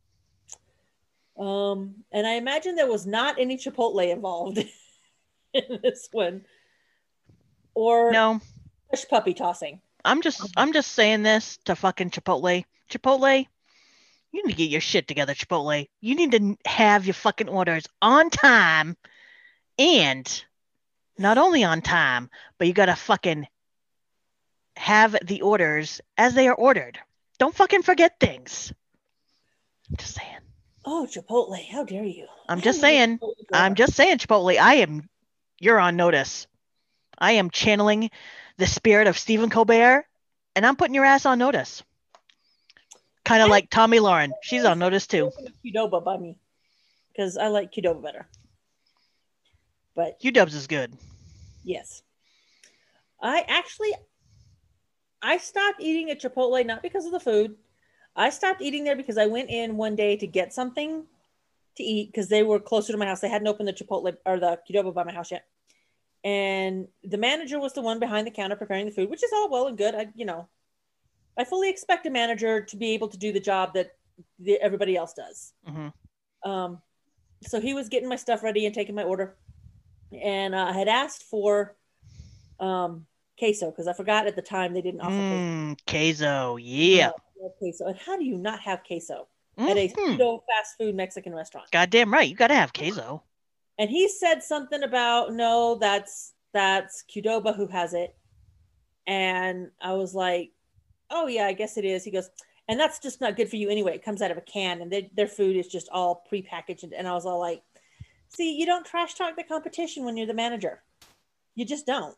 Um, and I imagine there was not any Chipotle involved in this one. Or no hush puppy tossing. I'm just I'm just saying this to fucking Chipotle. Chipotle, you need to get your shit together, Chipotle. You need to have your fucking orders on time, and not only on time, but you gotta fucking have the orders as they are ordered. Don't fucking forget things. I'm just saying. Oh, Chipotle, how dare you? I'm just saying. I'm just saying, Chipotle. I am. You're on notice. I am channeling the spirit of Stephen Colbert, and I'm putting your ass on notice. Kind of like Tommy Lauren. She's on notice too. Qdoba by me, because I like Qdoba better. But Q-Dubs is good. Yes. I actually, I stopped eating at Chipotle not because of the food. I stopped eating there because I went in one day to get something to eat because they were closer to my house. They hadn't opened the Chipotle or the Qdoba by my house yet. And the manager was the one behind the counter preparing the food, which is all well and good. I, you know, I fully expect a manager to be able to do the job that the, everybody else does. Mm-hmm. Um, so he was getting my stuff ready and taking my order. and uh, I had asked for um, queso because I forgot at the time they didn't offer queso. Mmm, queso, yeah. Uh, queso. And how do you not have queso Mm-hmm. at a pseudo fast food Mexican restaurant? Goddamn right, you gotta have queso. And he said something about, no, that's that's Qdoba who has it. And I was like, oh yeah, I guess it is. He goes, and that's just not good for you anyway. It comes out of a can, and they, their food is just all prepackaged. And I was all like, see, you don't trash talk the competition when you're the manager. You just don't.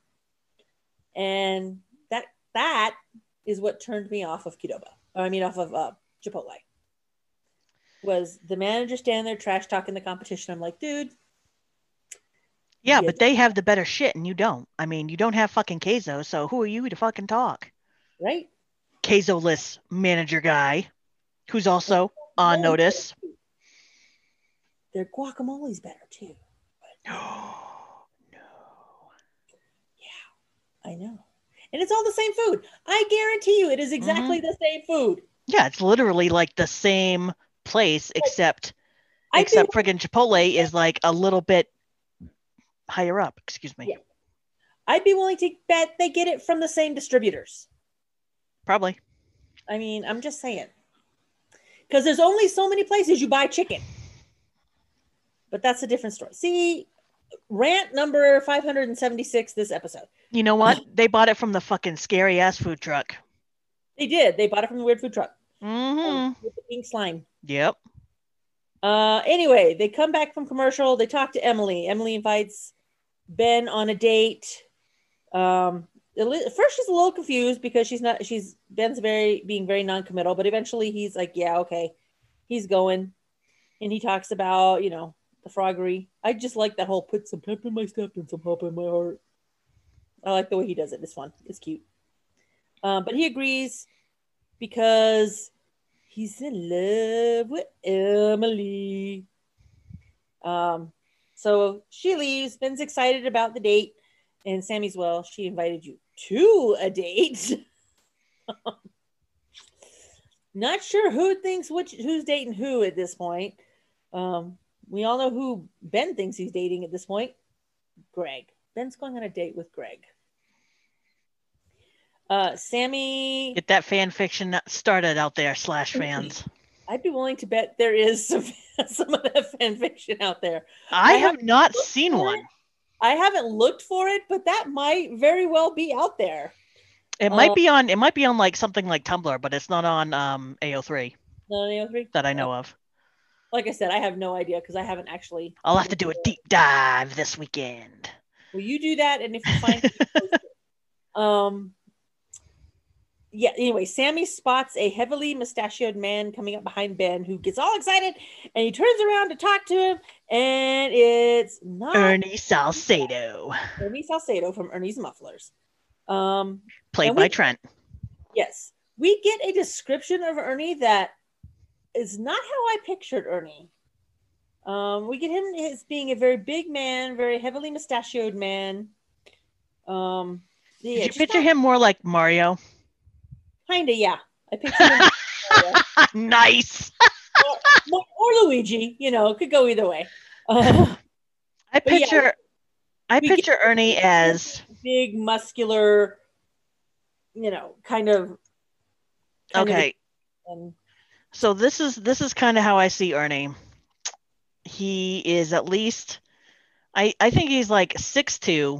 And that that is what turned me off of Qdoba. I mean, off of uh, Chipotle. Was the manager standing there trash talking the competition? I'm like, dude. Yeah, but they have the better shit and you don't. I mean, you don't have fucking queso, so who are you to fucking talk? Right? Queso-less manager guy who's also on notice. Their guacamole's better too. No, no. Yeah, I know. And it's all the same food. I guarantee you it is exactly mm-hmm. the same food. Yeah, it's literally like the same place, except I'd except be, friggin' Chipotle is like a little bit higher up. Excuse me. Yeah. I'd be willing to bet they get it from the same distributors. Probably. I mean, I'm just saying. Because there's only so many places you buy chicken. But that's a different story. See, rant number five hundred seventy-six this episode. You know what? They bought it from the fucking scary ass food truck. They did. They bought it from the weird food truck. Mm-hmm. Um, with the pink slime. Yep. Uh, anyway, they come back from commercial. They talk to Emily. Emily invites Ben on a date. Um, first she's a little confused because she's not, she's, Ben's very, being very non-committal, but eventually he's like, yeah, okay. He's going. And he talks about, you know, the froggery. I just like that whole put some pep in my step and some pop in my heart. I like the way he does it. It's fun. It's cute. Um, but he agrees because he's in love with Emily. Um, so she leaves. Ben's excited about the date. And Sammy's, well, she invited you to a date. Not sure who thinks which, who's dating who at this point. Um, we all know who Ben thinks he's dating at this point. Greg. Ben's going on a date with Greg. Uh, Sammy. Get that fan fiction started out there, slash fans. I'd be willing to bet there is some, some of that fan fiction out there. I, I have not seen one. It. I haven't looked for it, but that might very well be out there. It might uh, be on. It might be on like something like Tumblr, but it's not on um, A O three. Not on A O three that I know of. Like I said, I have no idea because I haven't actually. I'll have to do a deep dive this weekend. Well, you do that, and if you find it, um, yeah. Anyway, Sammy spots a heavily mustachioed man coming up behind Ben, who gets all excited, and he turns around to talk to him, and it's not Ernie Salcedo. Ernie Salcedo from Ernie's Mufflers. Um, Played we, by Trent. Yes. We get a description of Ernie that is not how I pictured Ernie. Um, we get him as being a very big man, very heavily mustachioed man. Um, yeah, Did you picture not, him more like Mario? Kinda, yeah. I picture him like nice. or, or Luigi, you know, could go either way. Uh, I picture yeah, I picture Ernie as big, muscular, you know, kind of. Kind okay. Of, um, so this is this is kind of how I see Ernie. He is at least, I I think he's like six two.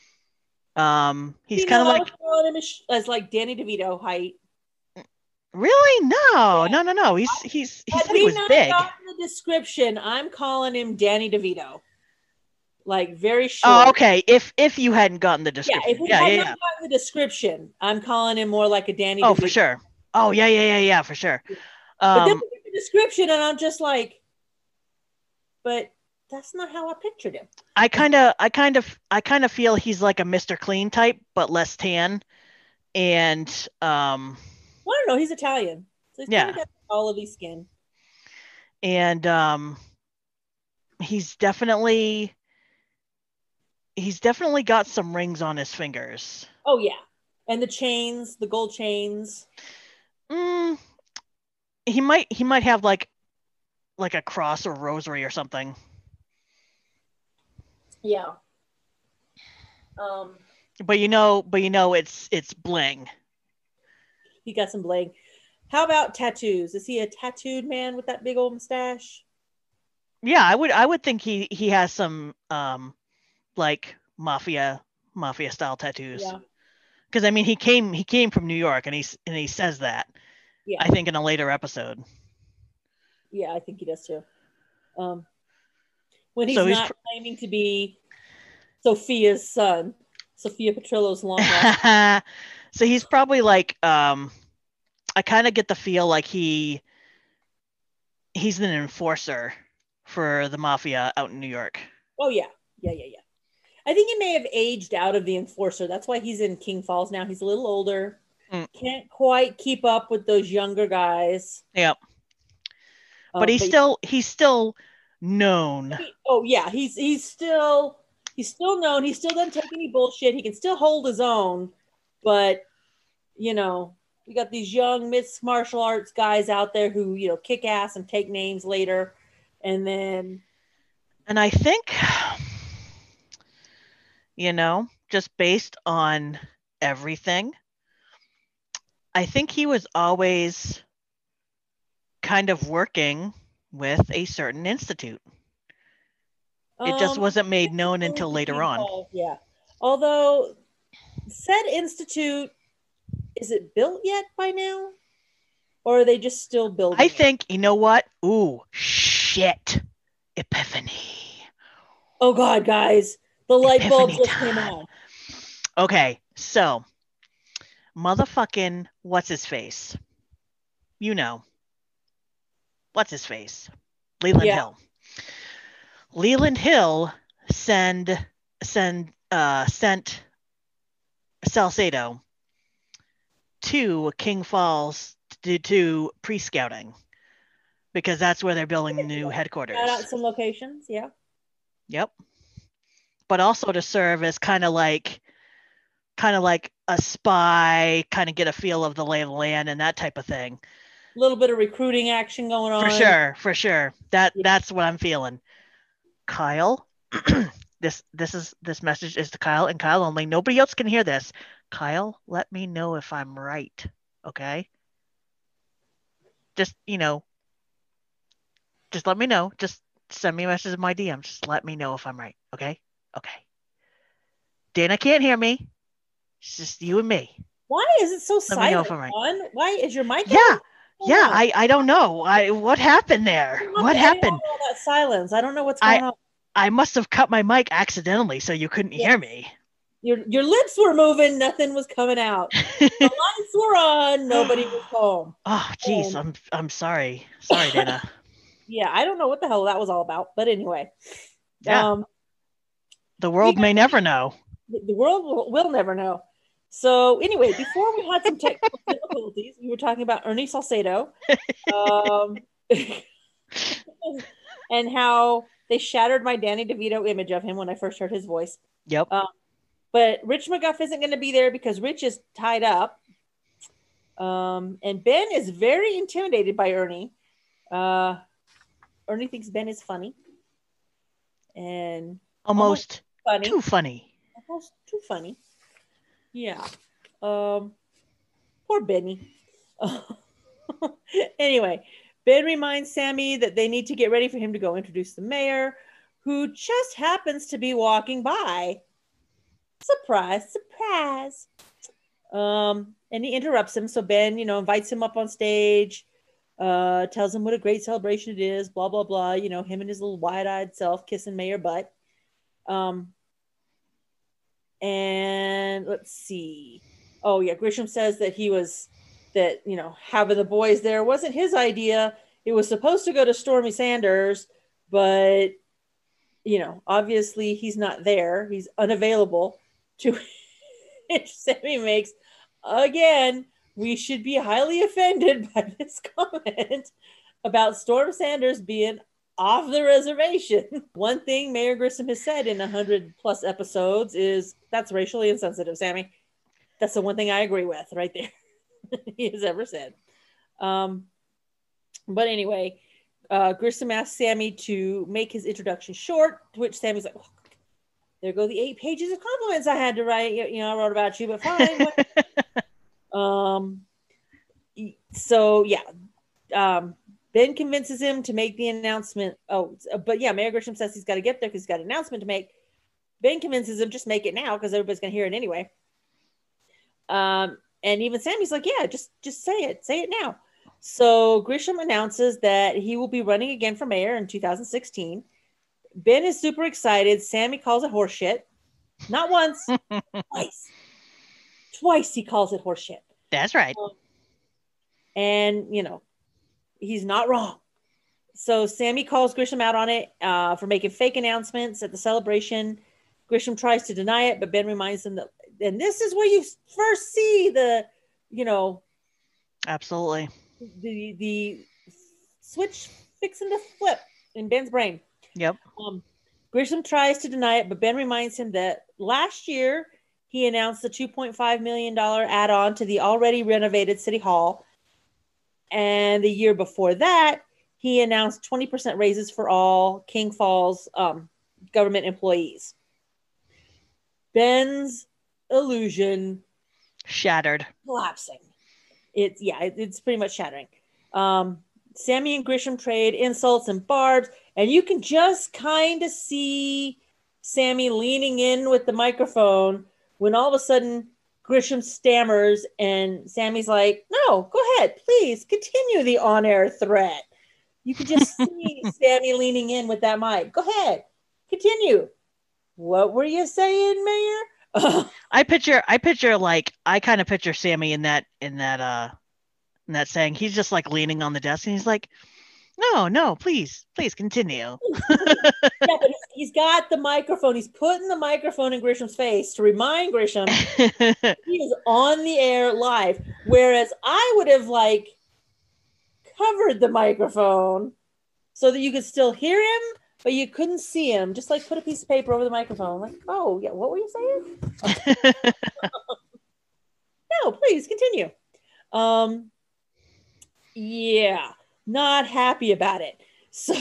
Um, he's kind of like him as, as like Danny DeVito height. Really? No, yeah. no, no, no. He's he's he said he was big. Not in the description, I'm calling him Danny DeVito. Like very short. Oh, okay. If if you hadn't gotten the description, yeah, if we yeah, had yeah, not yeah. gotten the description, I'm calling him more like a Danny. Oh, DeVito. for sure. Oh, yeah, yeah, yeah, yeah, for sure. Um, but then we get the description, and I'm just like, but that's not how I pictured him. I kind of, I kind of, I kind of feel he's like a Mister Clean type, but less tan, and um. Well, I don't know. He's Italian, so he's yeah. kind of got olive skin, and um, he's definitely. He's definitely got some rings on his fingers. Oh, yeah. And the chains, the gold chains. Mm, he might he might have like like a cross or rosary or something. Yeah. Um, But you know, but you know, it's it's bling. he got some bling. How about tattoos? Is he a tattooed man with that big old mustache? Yeah, I would I would think he he has some um like mafia mafia style tattoos. Yeah, Because I mean, he came he came from New York, and he's and he says that. yeah, I think in a later episode. yeah. I think he does too. Um, when he's So he's. not claiming to be Sophia's son, Sophia Petrillo's long lost. So he's probably like um I kind of get the feel like he he's an enforcer for the mafia out in New York. Oh yeah, yeah, yeah, yeah. I think he may have aged out of the enforcer. That's why he's in King Falls now. He's a little older. Mm, Can't quite keep up with those younger guys. yep. But Um, he's but still he's still known. he, oh yeah, he's he's still he's still known. He still doesn't take any bullshit. He can still hold his own. But you know, we got these young mixed martial arts guys out there who you know kick ass and take names later, and then And I think, you know, just based on everything, I think he was always kind of working with a certain institute. It just um, wasn't made known until later on. yeah. Although said institute, is it built yet by now, or are they just still building I it? think, you know what? Ooh, shit. Epiphany. Oh God, guys, the light bulb Epiphany just came time. on. Okay, so motherfucking what's his face? You know. What's his face? Leland Yeah, Hill. Leland Hill send send uh sent Salcedo to King Falls to, to pre-scouting because that's where they're building new shout out headquarters. some locations. Yeah, Yep. But also to serve as kind of like kind of like a spy, kind of get a feel of the lay of the land and that type of thing. a little bit of recruiting action going For on. sure, for sure. That Yeah. that's what I'm feeling. Kyle, this this is this message is to Kyle and Kyle only. Nobody else can hear this. Kyle, let me know if I'm right. Okay? Just, you know, just let me know. Just send me a message in my D M. Just let me know if I'm right. Okay? Okay. Dana can't hear me. It's just you and me. Why is it so Let me know silent, if I'm right. Juan? Why is your mic Yeah. on? Yeah, I I don't know. I what happened there? What Edit out happened? all that silence. I don't know what's I going on. I must have cut my mic accidentally so you couldn't Yeah. hear me. Your your lips were moving, nothing was coming out. The lights were on, nobody was home. Oh, jeez, Um, I'm I'm sorry. Sorry, Dana. yeah, I don't know what the hell that was all about, but anyway, Yeah. um, The we world got may never know. the world will, will never know. So anyway, before we had some technical difficulties, we were talking about Ernie Salcedo, um, and how they shattered my Danny DeVito image of him when I first heard his voice. Yep. Um, but Rich McGuff isn't going to be there because Rich is tied up. Um, and Ben is very intimidated by Ernie. Uh, Ernie thinks Ben is funny. And Almost, almost funny. too funny. Almost too funny. Yeah. Um, poor Benny. Anyway, Ben reminds Sammy that they need to get ready for him to go introduce the mayor, who just happens to be walking by. Surprise, surprise. Um, and he interrupts him. So Ben, you know, invites him up on stage, uh, tells him what a great celebration it is, blah, blah, blah. You know, him and his little wide-eyed self kissing Mayor butt. Um, and let's see. Oh, yeah, Grisham says that he was, that, you know, having the boys there wasn't his idea. It was supposed to go to Stormy Sanders, but, you know, obviously he's not there. He's unavailable. To which Sammy makes, again, we should be highly offended by this comment about Storm Sanders being off the reservation. One thing Mayor Grissom has said in one hundred plus episodes is that's racially insensitive, Sammy. That's the one thing I agree with right there. He has ever said. Um, but anyway, uh, Grissom asks Sammy to make his introduction short, to which Sammy's like, oh, there go the eight pages of compliments I had to write. You know, I wrote about you, but fine. um, so yeah, um, Ben convinces him to make the announcement. Oh, but yeah, Mayor Grisham says he's got to get there because he's got an announcement to make. Ben convinces him just make it now because everybody's gonna hear it anyway. Um, and even Sammy's like, yeah, just just say it, say it now. So Grisham announces that he will be running again for mayor in two thousand sixteen. Ben is super excited. Sammy calls it horseshit. Not once, twice. Twice he calls it horseshit. That's right. Um, and, you know, he's not wrong. So Sammy calls Grisham out on it uh, for making fake announcements at the celebration. Grisham tries to deny it, but Ben reminds him that, and this is where you first see the, you know, absolutely, the the switch fixing to flip in Ben's brain. Yep. Um, Grisham tries to deny it, but Ben reminds him that last year he announced the two point five million dollars add-on to the already renovated City Hall. And the year before that, he announced twenty percent raises for all King Falls um, government employees. Ben's illusion shattered. Collapsing. It's, yeah, it, it's pretty much shattering. Um, Sammy and Grisham trade insults and barbs, and you can just kind of see Sammy leaning in with the microphone when all of a sudden Grisham stammers and Sammy's like, no, go ahead, please continue the on-air threat. You can just see Sammy leaning in with that mic. Go ahead, continue. What were you saying, Mayor? I picture, I picture like, I kind of picture Sammy in that, in that, uh, in that saying, he's just like leaning on the desk and he's like, no, no, please, please continue. Yeah, but he's got the microphone. He's putting the microphone in Grisham's face to remind Grisham he is on the air live. Whereas I would have like covered the microphone so that you could still hear him, but you couldn't see him. Just like put a piece of paper over the microphone. Like, oh yeah, what were you saying? No, please continue. Um, yeah, not happy about it. So,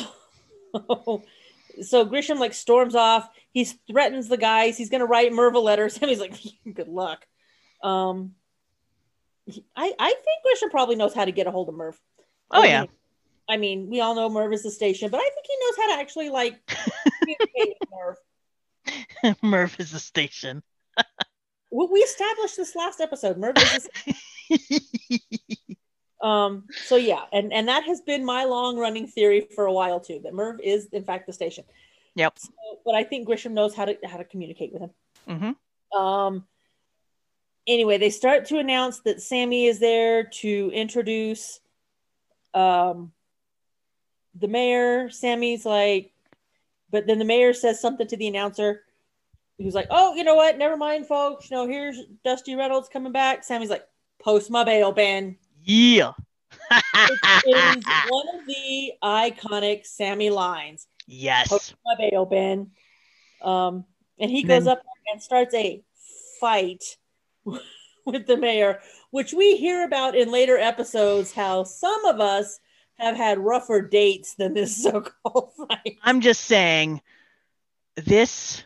so Grisham like storms off. He threatens the guys. He's gonna write Merv a letter. Sammy's like, good luck. Um, I I think Grisham probably knows how to get a hold of Merv. Oh I yeah. mean, I mean, we all know Merv is the station, but I think he knows how to actually like communicate with Merv. Merv is the station. Well, we established this last episode. Merv is the um. So yeah, and and that has been my long running theory for a while too. That Merv is in fact the station. Yep. So, but I think Grisham knows how to how to communicate with him. Mm-hmm. Um. Anyway, they start to announce that Sammy is there to introduce um the mayor. Sammy's like, but then the mayor says something to the announcer. He was like, oh, you know what? Never mind, folks. You know, here's Dusty Reynolds coming back. Sammy's like, post my bail, Ben. Yeah. It is one of the iconic Sammy lines. Yes. Post my bail, Ben. Um, and he And goes then- up and starts a fight with the mayor, which we hear about in later episodes, how some of us have had rougher dates than this so-called fight. I'm just saying, this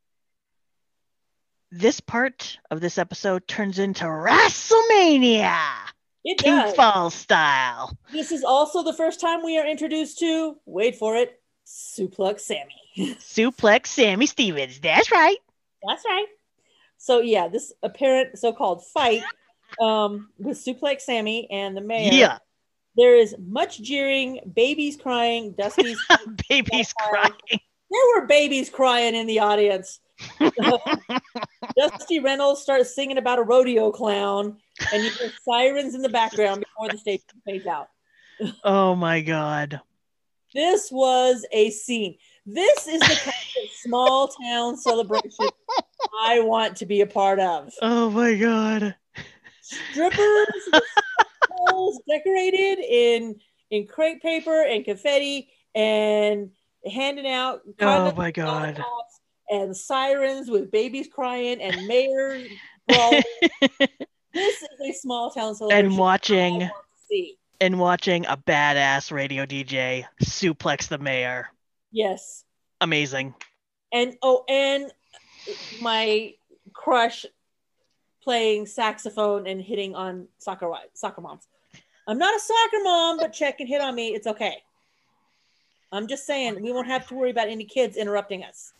this part of this episode turns into WrestleMania, It King does. Falls style. This is also the first time we are introduced to, wait for it, Suplex Sammy. Suplex Sammy Stevens. That's right. That's right. So yeah, this apparent so-called fight um, with Suplex Sammy and the mayor. Yeah. There is much jeering, babies crying, Dusty's Baby's crying. There were babies crying in the audience. Dusty Reynolds starts singing about a rodeo clown, and you hear sirens in the background before the station fades out. Oh my God. This was a scene. This is the kind of small town celebration I want to be a part of. Oh my God. Strippers with poles decorated in in crepe paper and confetti and handing out Oh my God. lollipops and sirens with babies crying and mayors brawling. This is a small town celebration. And watching I want to see. and watching a badass radio D J suplex the mayor. Yes. Amazing. And oh, and my crush playing saxophone and hitting on soccer soccer moms. I'm not a soccer mom, but check and hit on me. It's okay. I'm just saying we won't have to worry about any kids interrupting us.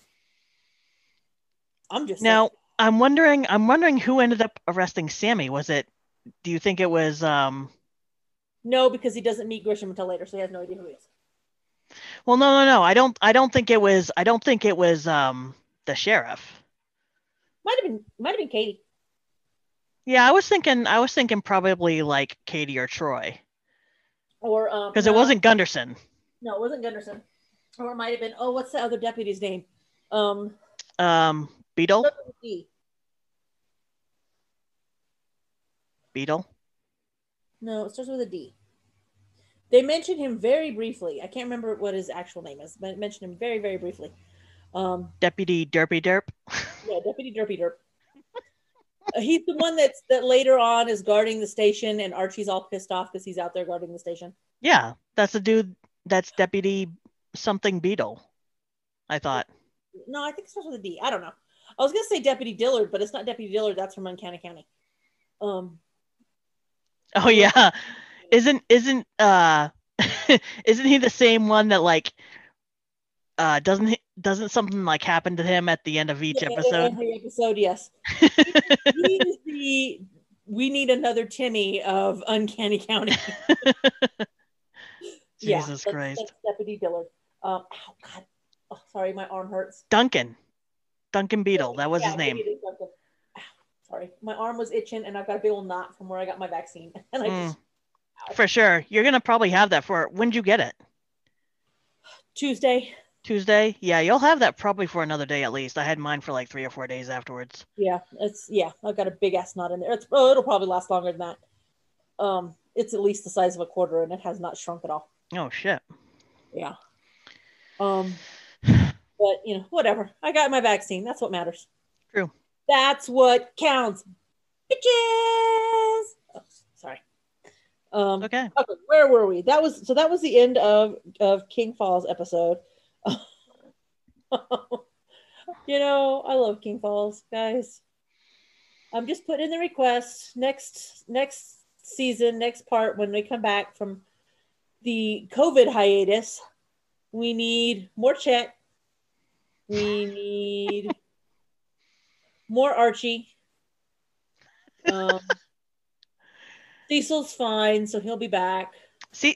I'm just now. saying. I'm wondering. I'm wondering who ended up arresting Sammy. Was it? Do you think it was? Um... No, because he doesn't meet Grisham until later, so he has no idea who he is. Well, no, no, no. I don't. I don't think it was. I don't think it was um, the sheriff. Might have been. Might have been Katie. Yeah, I was thinking. I was thinking probably like Katie or Troy. Or um, because no, it wasn't Gunderson. No, it wasn't Gunderson. Or it might have been. Oh, what's the other deputy's name? Um. Um. Beetle. Beetle. No, it starts with a D. They mentioned him very briefly. I can't remember what his actual name is, but mentioned him very, very briefly. Um, Deputy Derpy Derp. Yeah, Deputy Derpy Derp. uh, he's the one that's that later on is guarding the station, and Archie's all pissed off because he's out there guarding the station. Yeah, that's the dude. That's Deputy something Beetle. I thought. No, I think it starts with a D. I don't know. I was gonna say Deputy Dillard, but it's not Deputy Dillard. That's from Uncanny County. Um. Oh yeah. Isn't isn't uh isn't he the same one that like uh doesn't he, doesn't something like happen to him at the end of each yeah, episode? Every episode, yes. he, he is the we need another Timmy of Uncanny County. Jesus yeah, Christ. That's, that's Deputy Dillard. Um, oh God. Oh, sorry, my arm hurts. Duncan. Duncan Beetle. That was yeah, his name. Ow, sorry, my arm was itching, and I've got a big old knot from where I got my vaccine, and I mm. just. For sure. You're going to probably have that for, when did you get it? Tuesday. Tuesday? Yeah, you'll have that probably for another day at least. I had mine for like three or four days afterwards. Yeah, it's, yeah, I've got a big ass knot in there. It's, oh, it'll probably last longer than that. Um, It's at least the size of a quarter, and it has not shrunk at all. Oh, shit. Yeah. Um, But, you know, whatever. I got my vaccine. That's what matters. True. That's what counts. Bitches! Oh, sorry. Um, okay. okay. Where were we? That was so. That was the end of of King Falls episode. You know, I love King Falls, guys. I'm just putting in the request next next season, next part when we come back from the COVID hiatus. We need more Chet. We need more Archie. Um. Cecil's fine, so he'll be back. See,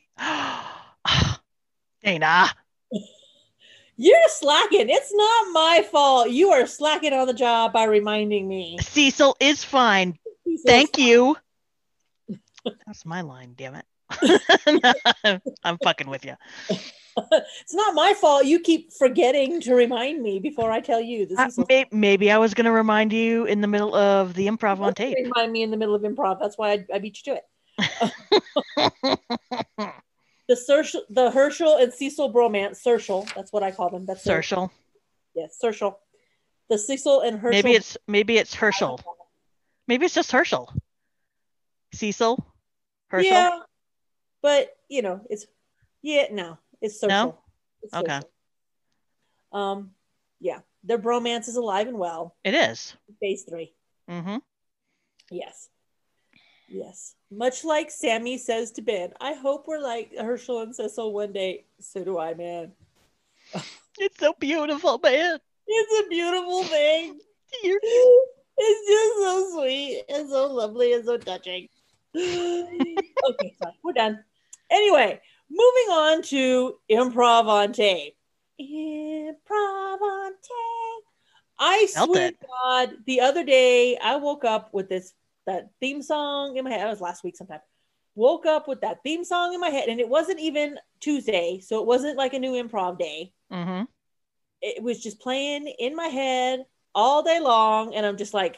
Dana, you're slacking. It's not my fault. You are slacking on the job by reminding me. Cecil is fine. Cecil's Thank fine. you. That's my line, damn it. I'm fucking with you. It's not my fault. You keep forgetting to remind me before I tell you. Uh, may- maybe I was going to remind you in the middle of the improv on tape. Remind me in the middle of improv. That's why I, I beat you to it. the Herschel, the Herschel and Cecil bromance. Herschel, that's what I call them. That's Herschel. Yes, Herschel. The Cecil and Herschel. Maybe it's maybe it's Herschel. Maybe it's just Herschel. Cecil. Herschel. Yeah, but you know it's yeah no. It's social. No? It's okay. Social. Um, yeah, their bromance is alive and well. It is. Phase three. Mm-hmm. Yes. Yes. Much like Sammy says to Ben, I hope we're like Herschel and Cecil one day. So do I, man. It's so beautiful, man. It's a beautiful thing. It's just so sweet and so lovely and so touching. Okay, fine. We're done. Anyway. Moving on to Improv on Tape. Improv on Tape. I swear to God, the other day I woke up with this that theme song in my head. That was last week sometime. Woke up with that theme song in my head, and it wasn't even Tuesday, so it wasn't like a new improv day. Mm-hmm. It was just playing in my head all day long, and I'm just like,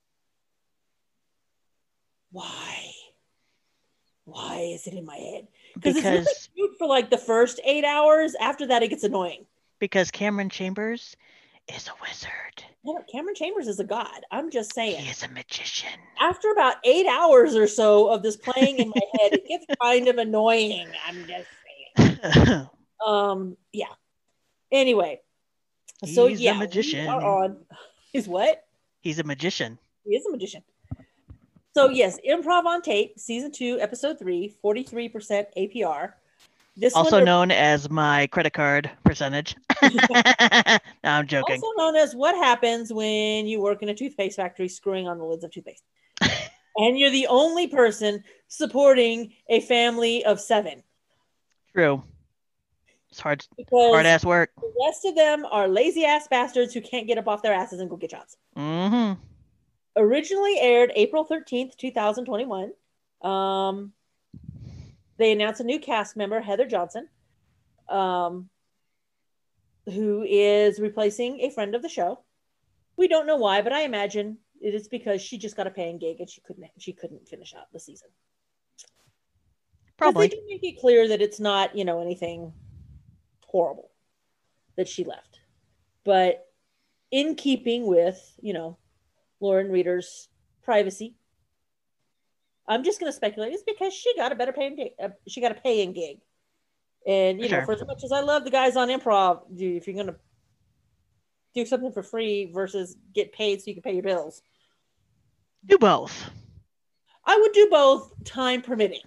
why? Why is it in my head? Because it's really cute for like the first eight hours. After that, it gets annoying. Because Cameron Chambers is a wizard. Yeah, Cameron Chambers is a god. I'm just saying. He is a magician. After about eight hours or so of this playing in my head, it gets kind of annoying. I'm just saying. um, yeah. Anyway, He's so yeah, a magician. we are on. He's what? He's a magician. He is a magician. So yes, Improv on Tape, season two, episode three, forty-three percent A P R. This also one, known as my credit card percentage. No, I'm joking. Also known as what happens when you work in a toothpaste factory screwing on the lids of toothpaste. And you're the only person supporting a family of seven. True. It's hard, because hard ass work. The rest of them are lazy ass bastards who can't get up off their asses and go get jobs. Mm-hmm. Originally aired April thirteenth, twenty twenty-one. Um, they announced a new cast member, Heather Johnson, um, who is replacing a friend of the show. We don't know why, but I imagine it is because she just got a paying gig and she couldn't she couldn't finish out the season. Probably. They do make it clear that it's not, you know, anything horrible that she left. But in keeping with, you know, Lauren Reeder's privacy, I'm just going to speculate it's because she got a better paying gig. Uh, she got a paying gig. And, you sure. know, for as much as I love the guys on Improv, dude, if you're going to do something for free versus get paid so you can pay your bills, do both. I would do both, time permitting.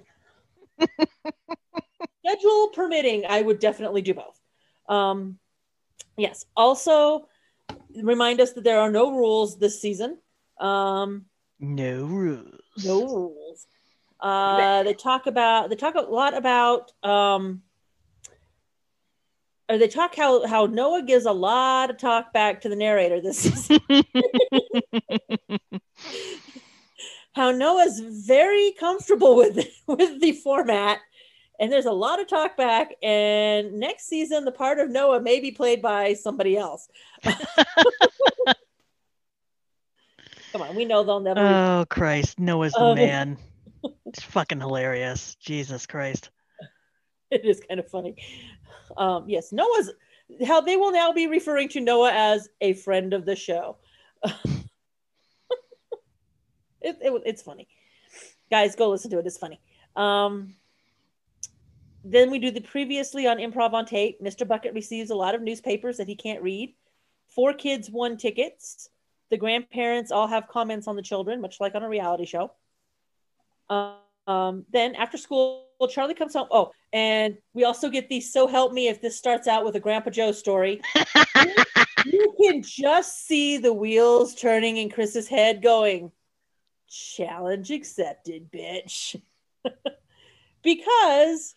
Schedule permitting, I would definitely do both. Um, yes. Also, remind us that there are no rules this season. Um, no rules. No rules. Uh, they talk about they talk a lot about um, or they talk how how Noah gives a lot of talk back to the narrator this season. How Noah's very comfortable with with the format, and there's a lot of talk back. And next season, the part of Noah may be played by somebody else. Come on, we know they'll never. Oh Christ, Noah's the um, man. It's fucking hilarious. Jesus Christ. It is kind of funny. Um, yes, Noah's how they will now be referring to Noah as a friend of the show. it, it, it's funny. Guys, go listen to it. It's funny. Um, then we do the previously on Improv on Tape. Mister Bucket receives a lot of newspapers that he can't read. Four kids won tickets. The grandparents all have comments on the children, much like on a reality show. Um, then after school, Charlie comes home. Oh, and we also get the "So help me if this starts out with a Grandpa Joe story." you, you can just see the wheels turning in Chris's head going, "Challenge accepted, bitch." Because,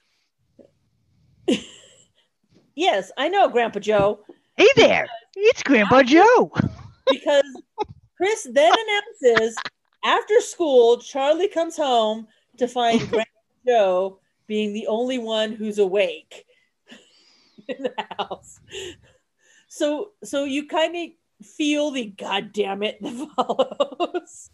yes, I know Grandpa Joe. Hey there, it's Grandpa after, Joe. Because Chris then announces, after school, Charlie comes home to find Grandpa Joe being the only one who's awake in the house. So, so you kind of feel the "God damn it" that follows.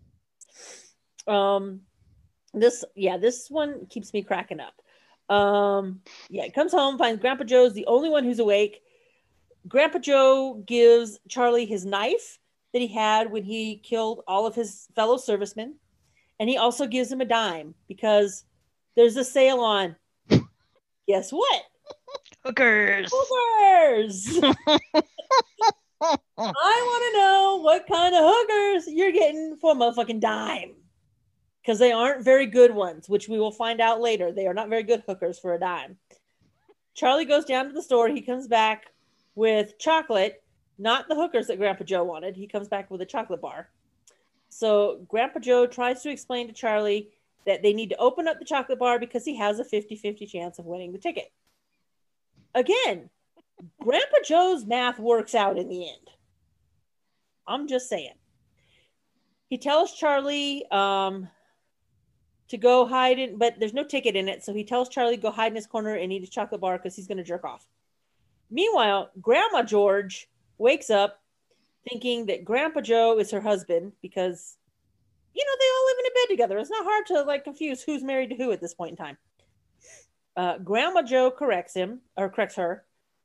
Um, this, yeah, this one keeps me cracking up. Um, yeah, it comes home, finds Grandpa Joe's the only one who's awake. Grandpa Joe gives Charlie his knife that he had when he killed all of his fellow servicemen. And he also gives him a dime because there's a sale on, guess what? Hookers. Hookers. I want to know what kind of hookers you're getting for a motherfucking dime. Because they aren't very good ones, which we will find out later. They are not very good hookers for a dime. Charlie goes down to the store. He comes back with chocolate, not the hookers that Grandpa Joe wanted. He comes back with a chocolate bar. So Grandpa Joe tries to explain to Charlie that they need to open up the chocolate bar because he has a fifty-fifty chance of winning the ticket. Again, Grandpa Joe's math works out in the end. I'm just saying. He tells Charlie um, to go hide in, but there's no ticket in it. So he tells Charlie to go hide in his corner and eat a chocolate bar because he's going to jerk off. Meanwhile, Grandma George wakes up thinking that Grandpa Joe is her husband because, you know, they all live in a bed together. It's not hard to like confuse who's married to who at this point in time. Uh, Grandma Joe corrects him or corrects her.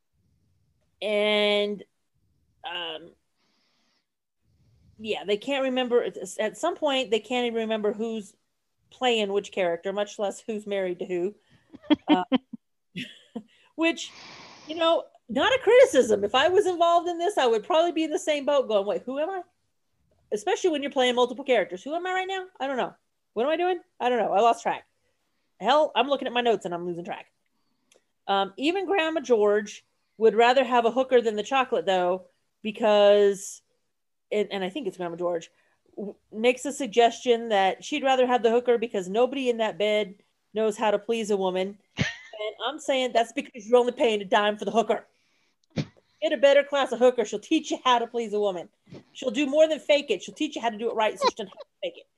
And um, yeah, they can't remember. At some point, they can't even remember who's playing which character, much less who's married to who. Uh, which, you know, not a criticism. If I was involved in this, I would probably be in the same boat going, wait, who am I? Especially when you're playing multiple characters. Who am I right now? I don't know. What am I doing? I don't know. I lost track. Hell, I'm looking at my notes and I'm losing track. Um, even Grandma George would rather have a hooker than the chocolate, though, because, and, and I think it's Grandma George, w- makes a suggestion that she'd rather have the hooker because nobody in that bed knows how to please a woman. And I'm saying that's because you're only paying a dime for the hooker. Get a better class of hooker. She'll teach you how to please a woman. She'll do more than fake it. She'll teach you how to do it right so she doesn't have to fake it.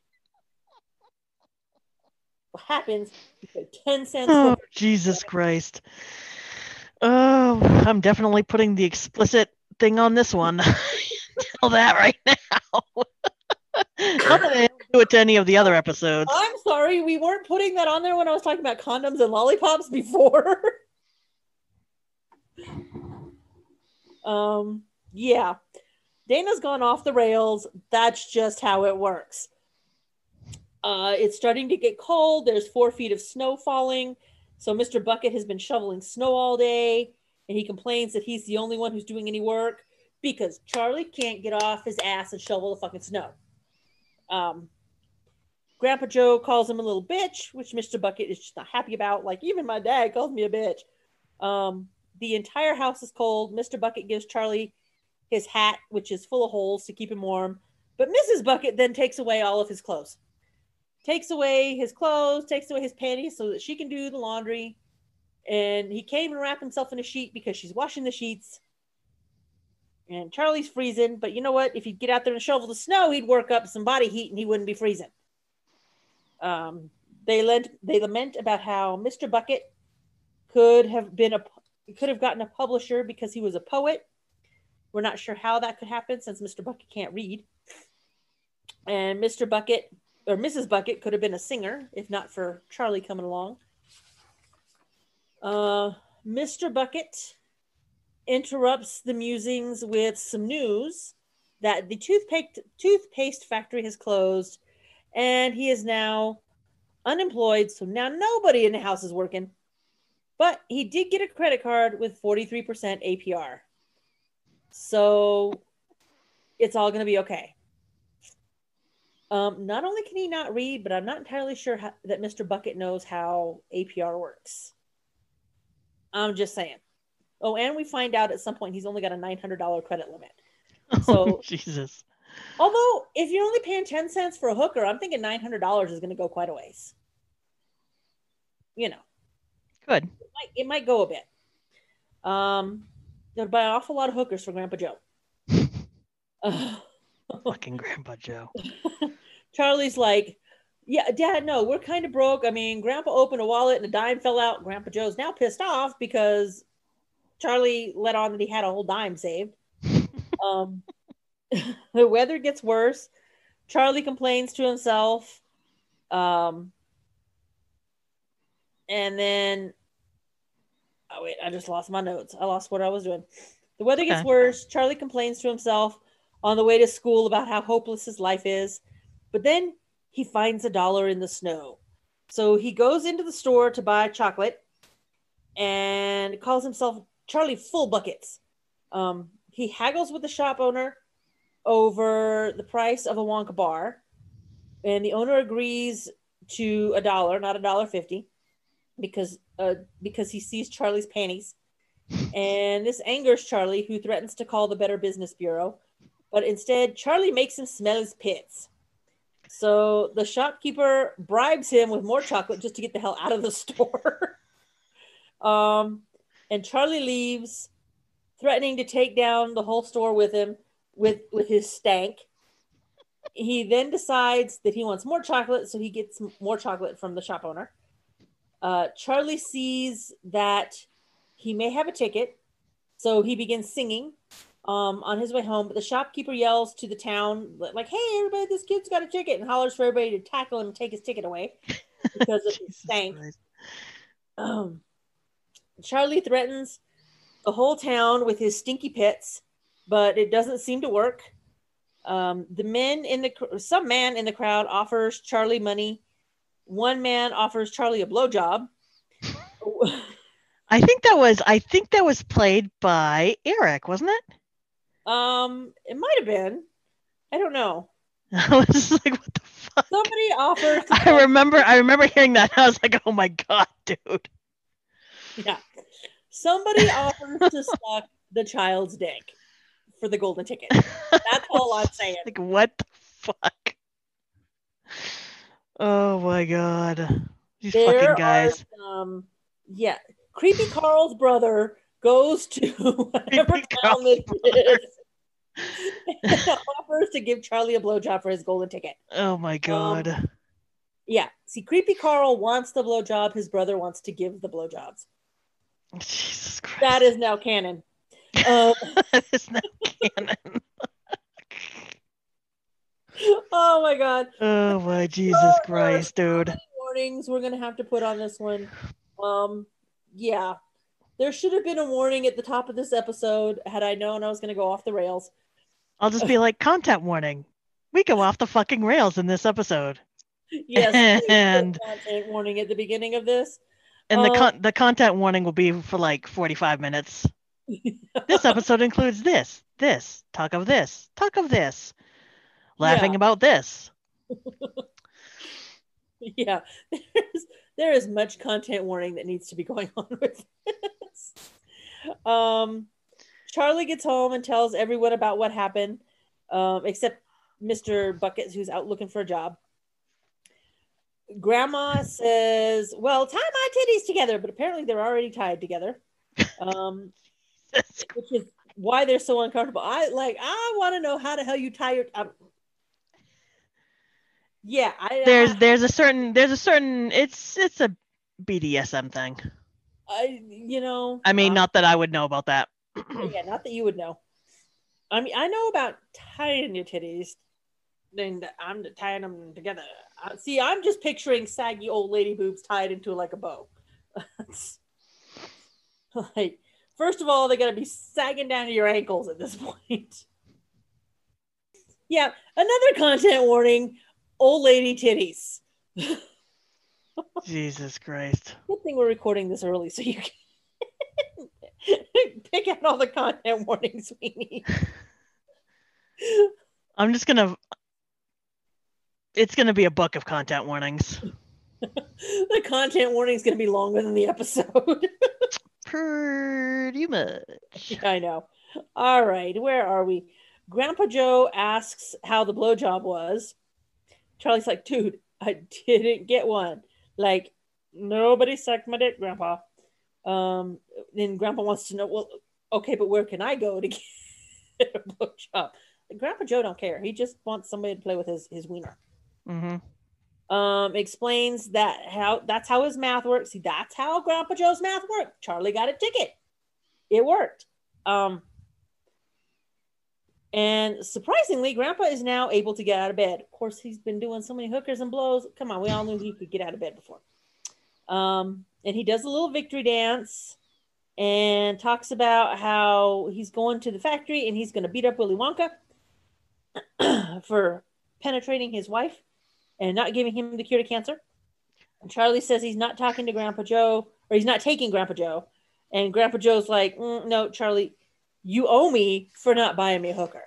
What happens? You pay ten cents. Oh, hooker. Jesus Christ. Oh, I'm definitely putting the explicit thing on this one. Tell that right now. Not that I don't do it to any of the other episodes. I'm sorry, we weren't putting that on there when I was talking about condoms and lollipops before. um, yeah. Dana's gone off the rails. That's just how it works. Uh, it's starting to get cold. There's four feet of snow falling. So Mister Bucket has been shoveling snow all day, and he complains that he's the only one who's doing any work because Charlie can't get off his ass and shovel the fucking snow. Um, Grandpa Joe calls him a little bitch, which Mister Bucket is just not happy about. Like, even my dad calls me a bitch. Um, the entire house is cold. Mister Bucket gives Charlie his hat, which is full of holes to keep him warm. But Missus Bucket then takes away all of his clothes. Takes away his clothes, takes away his panties so that she can do the laundry. And he can't even wrap himself in a sheet because she's washing the sheets. And Charlie's freezing. But you know what? If he'd get out there and shovel the snow, he'd work up some body heat and he wouldn't be freezing. Um, they lament, they lament about how Mister Bucket could have been a could have gotten a publisher because he was a poet. We're not sure how that could happen since Mister Bucket can't read. And Mister Bucket or Missus Bucket could have been a singer if not for Charlie coming along. Uh, Mister Bucket interrupts the musings with some news that the toothpaste toothpaste factory has closed and he is now unemployed, so now nobody in the house is working. But he did get a credit card with forty-three percent A P R. So it's all going to be okay. Um, not only can he not read, but I'm not entirely sure how, that Mister Bucket knows how A P R works. I'm just saying. Oh, and we find out at some point he's only got a nine hundred dollars credit limit. So, oh, Jesus. Although, if you're only paying ten cents for a hooker, I'm thinking nine hundred dollars is going to go quite a ways. You know. Good. It might, it might go a bit. Um, There'd buy an awful lot of hookers for Grandpa Joe. uh, Fucking Grandpa Joe. Charlie's like, yeah, Dad, no, we're kind of broke. I mean, Grandpa opened a wallet and a dime fell out. Grandpa Joe's now pissed off because Charlie let on that he had a whole dime saved. um, the weather gets worse. Charlie complains to himself. Um, and then, oh wait, I just lost my notes. I lost what I was doing. The weather Okay. gets worse. Charlie complains to himself on the way to school about how hopeless his life is. But then he finds a dollar in the snow. So he goes into the store to buy chocolate and calls himself Charlie Full Buckets. Um, he haggles with the shop owner over the price of a Wonka bar. And the owner agrees to a dollar, not a dollar fifty, because uh, because he sees Charlie's panties. And this angers Charlie, who threatens to call the Better Business Bureau. But instead, Charlie makes him smell his pits. So the shopkeeper bribes him with more chocolate just to get the hell out of the store. um, and Charlie leaves, threatening to take down the whole store with him, with, with his stank. He then decides that he wants more chocolate, so he gets more chocolate from the shop owner. Uh, Charlie sees that he may have a ticket, so he begins singing um, on his way home. But the shopkeeper yells to the town, like, "Hey, everybody, this kid's got a ticket," and hollers for everybody to tackle him and take his ticket away because of his stank. Um, Charlie threatens the whole town with his stinky pits, but it doesn't seem to work. Um, the men in the some man in the crowd offers Charlie money. One man offers Charlie a blowjob. I think that was I think that was played by Eric, wasn't it? Um, it might have been. I don't know. I was just like, what the fuck? Somebody offers. To I suck- remember I remember hearing that. And I was like, oh my god, dude. Yeah. Somebody offers to suck the child's dick for the golden ticket. That's all I'm saying. Like, what the fuck? Oh my god. These There fucking are guys. some, yeah. Creepy Carl's brother goes to whatever Creepy town Carl's this is and offers to give Charlie a blowjob for his golden ticket. Oh my god. Um, yeah. See, Creepy Carl wants the blowjob. His brother wants to give the blowjobs. Jesus Christ. That is now canon. Um, that is not canon. oh my god. Oh my Jesus So, Christ, uh, dude. Warnings we're gonna have to put on this one. Um, yeah. There should have been a warning at the top of this episode had I known I was gonna go off the rails. I'll just be like, content warning. We go off the fucking rails in this episode. Yes, and content warning at the beginning of this. And um, the con- the content warning will be for like forty-five minutes. This episode includes this, this, talk of this, talk of this, laughing yeah. about this. Yeah, there's, there is much content warning that needs to be going on with this. Um, Charlie gets home and tells everyone about what happened, um, except Mister Buckets, who's out looking for a job. Grandma says, well, tie my titties together, but apparently they're already tied together. Um, which is why they're so uncomfortable. I like, I want to know how the hell you tie your, um, yeah, I, there's I, there's a certain there's a certain it's it's a B D S M thing. I you know. I mean, uh, not that I would know about that. yeah, not that you would know. I mean, I know about tying your titties. Then I'm tying them together. Uh, see, I'm just picturing saggy old lady boobs tied into like a bow. Like, first of all, they got to be sagging down to your ankles at this point. Yeah, another content warning. Old lady titties. Jesus Christ. Good thing we're recording this early so you can pick out all the content warnings we need. I'm just gonna it's gonna be a book of content warnings. The content warning is gonna be longer than the episode. Pretty much. I know. All right, where are we? Grandpa Joe asks how the blowjob was. Charlie's like, dude, I didn't get one. Like, nobody sucked my dick, Grandpa. Um, then Grandpa wants to know, well, okay, but where can I go to get a blowjob? Like, Grandpa Joe don't care. He just wants somebody to play with his, his wiener. Mm-hmm. Um, explains that how that's how his math works. See, that's how Grandpa Joe's math worked. Charlie got a ticket. It worked. Um, And surprisingly, Grandpa is now able to get out of bed. Of course, he's been doing so many hookers and blows. Come on, we all knew he could get out of bed before. Um, and he does a little victory dance and talks about how he's going to the factory and he's going to beat up Willy Wonka for penetrating his wife and not giving him the cure to cancer. And Charlie says he's not talking to Grandpa Joe, or he's not taking Grandpa Joe. And Grandpa Joe's like, mm, no, Charlie, you owe me for not buying me a hooker.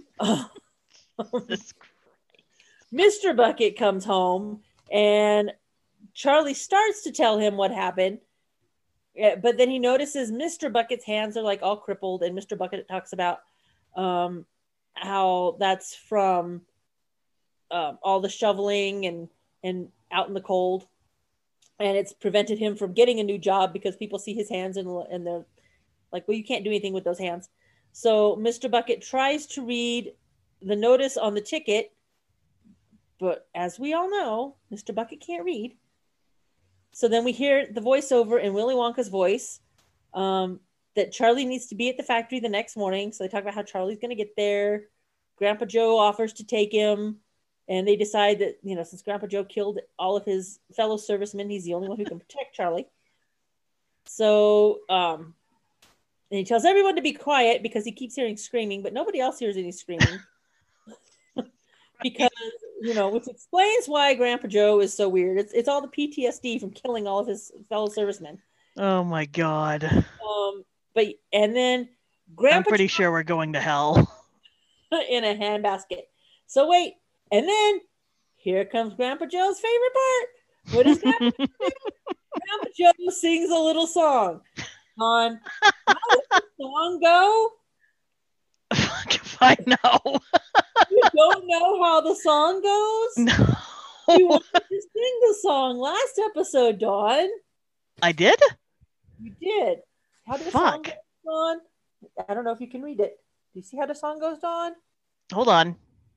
Mister Bucket comes home and Charlie starts to tell him what happened. But then he notices Mister Bucket's hands are like all crippled. And Mister Bucket talks about um, how that's from um, all the shoveling and, and out in the cold. And it's prevented him from getting a new job because people see his hands and, and they're like, well, you can't do anything with those hands. So Mister Bucket tries to read the notice on the ticket, but as we all know, Mister Bucket can't read. So then we hear the voiceover in Willy Wonka's voice um, that Charlie needs to be at the factory the next morning. So they talk about how Charlie's going to get there. Grandpa Joe offers to take him. And they decide that, you know, since Grandpa Joe killed all of his fellow servicemen, he's the only one who can protect Charlie. So um, and he tells everyone to be quiet because he keeps hearing screaming, but nobody else hears any screaming. Because, you know, which explains why Grandpa Joe is so weird. It's it's all the P T S D from killing all of his fellow servicemen. Oh my god. Um, but and then I'm Grandpa pretty sure we're going to hell. in a handbasket. So wait, and then here comes Grandpa Joe's favorite part. What does Grandpa do? Grandpa Joe sings a little song. On how does the song go? If I know. You don't know how the song goes? No. You wanted to sing the song last episode, Dawn. I did? You did. How does the song go, Dawn? I don't know if you can read it. Do you see how the song goes, Dawn? Hold on.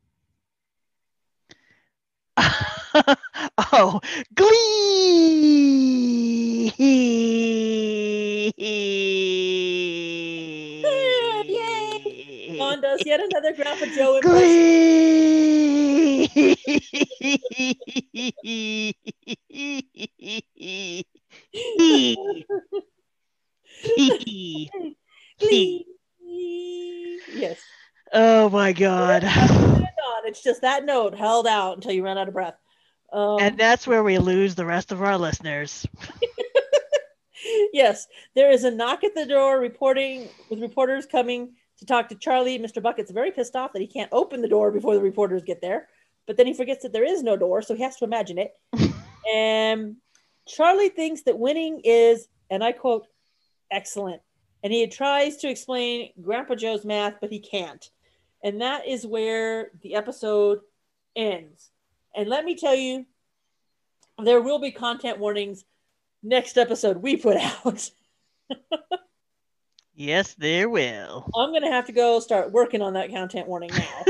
Oh, Glee! Yay! Dawn does yet another Grandpa Joe impression. Glee! Glee! Yes. Oh my god. It's just that note held out until you run out of breath. Um, and that's where we lose the rest of our listeners. Yes, there is a knock at the door reporting with reporters coming to talk to Charlie. Mister Bucket's very pissed off that he can't open the door before the reporters get there, but then he forgets that there is no door, so he has to imagine it. And Charlie thinks that winning is, and I quote, excellent. And he tries to explain Grandpa Joe's math, but he can't. And that is where the episode ends. And let me tell you, there will be content warnings next episode we put out. Yes, there will. I'm going to have to go start working on that content warning now.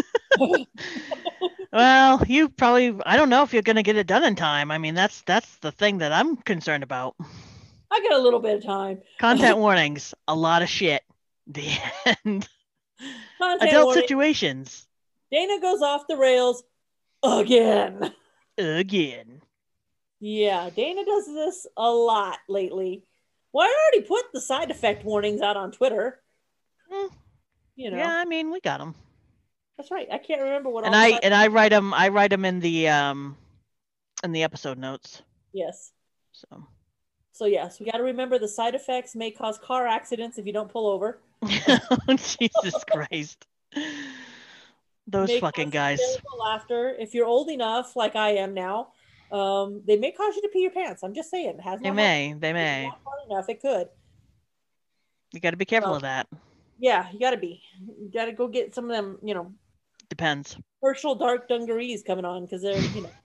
Well, you probably, I don't know if you're going to get it done in time. I mean, that's that's the thing that I'm concerned about. I got a little bit of time. Content warnings, a lot of shit. The end. Content Adult warning. situations. Dana goes off the rails again. Again. Yeah, Dana does this a lot lately. Well, I already put the side effect warnings out on Twitter. Mm. You know. Yeah, I mean, we got them. That's right. I can't remember what. And all I the and I write them. I write them in the um, in the episode notes. Yes. So. So yes, we got to remember the side effects may cause car accidents if you don't pull over. Jesus Christ. Those may fucking cause guys. Laughter. If you're old enough, like I am now, um, they may cause you to pee your pants. I'm just saying. It has they not may. happened. They may. Not hard enough. It could. You got to be careful so, of that. Yeah, you got to be. You got to go get some of them, you know. Depends. Commercial dark dungarees coming on because they're, you know.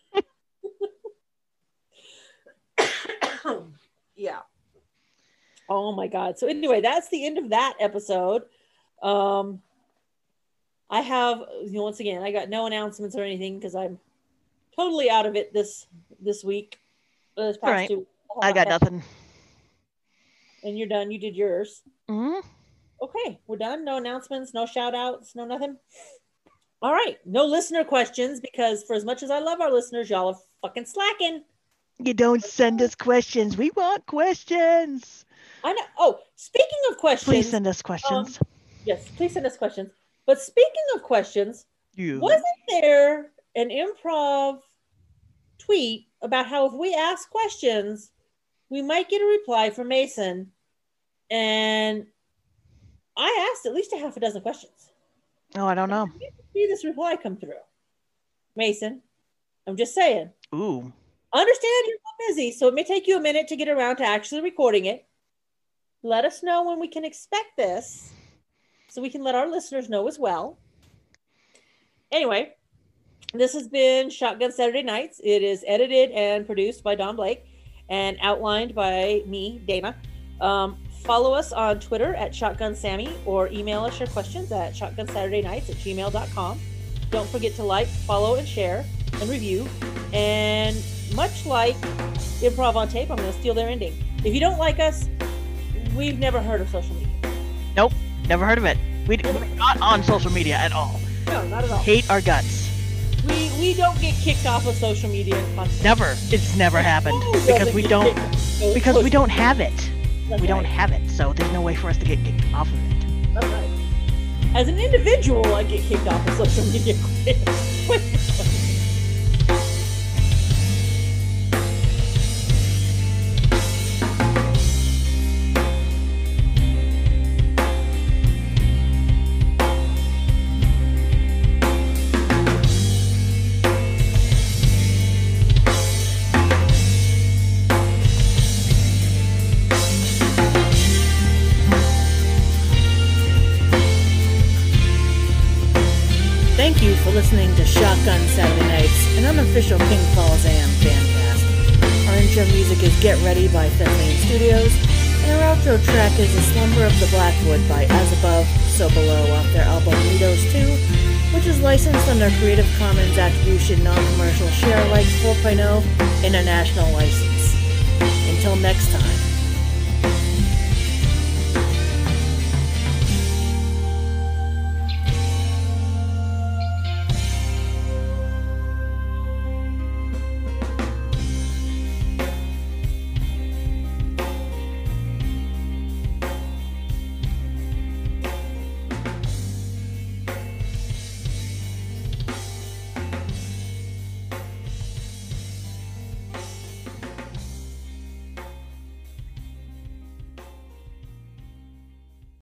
Yeah. Oh my God. So anyway, that's the end of that episode. Um, I have, you know, once again, I got no announcements or anything because I'm totally out of it this this week. This past right. two. I got nothing. And you're done. You did yours. Mm-hmm. Okay, we're done. No announcements, no shout outs, no nothing. All right. No listener questions because for as much as I love our listeners, y'all are fucking slacking. You don't send us questions. We want questions. I know. Oh, speaking of questions. Please send us questions. Um, yes, please send us questions. But speaking of questions, you. wasn't there an improv tweet about how if we ask questions, we might get a reply from Mason? And I asked at least a half a dozen questions. Oh, I don't know. I didn't see this reply come through. Mason, I'm just saying. Ooh. Understand you're busy, so it may take you a minute to get around to actually recording it. Let us know when we can expect this so we can let our listeners know as well. Anyway, this has been Shotgun Saturday Nights. It is edited and produced by Don Blake and outlined by me, Dana. Um, follow us on Twitter at Shotgun Sammy or email us your questions at shotgunsaturdaynights at gmail dot com. Don't forget to like, follow, and share and review. And much like Improv on Tape, I'm going to steal their ending. If you don't like us, we've never heard of social media. Nope, never heard of it. We, we're not on social media at all. No, not at all. Hate our guts. We we don't get kicked off of social media. Constantly. Never. It's never happened Who because doesn't we get don't kicked? because we don't have it. That's we don't right. have it, so there's no way for us to get kicked off of it. That's right. As an individual, I get kicked off of social media quick. on Saturday nights, an unofficial King Falls A M fancast. Our intro music is Get Ready by Thessalonian Studios, and our outro track is The Slumber of the Blackwood by As Above, So Below off their album Lidos two, which is licensed under Creative Commons Attribution Non-Commercial Share Alike four point oh International License. Until next time.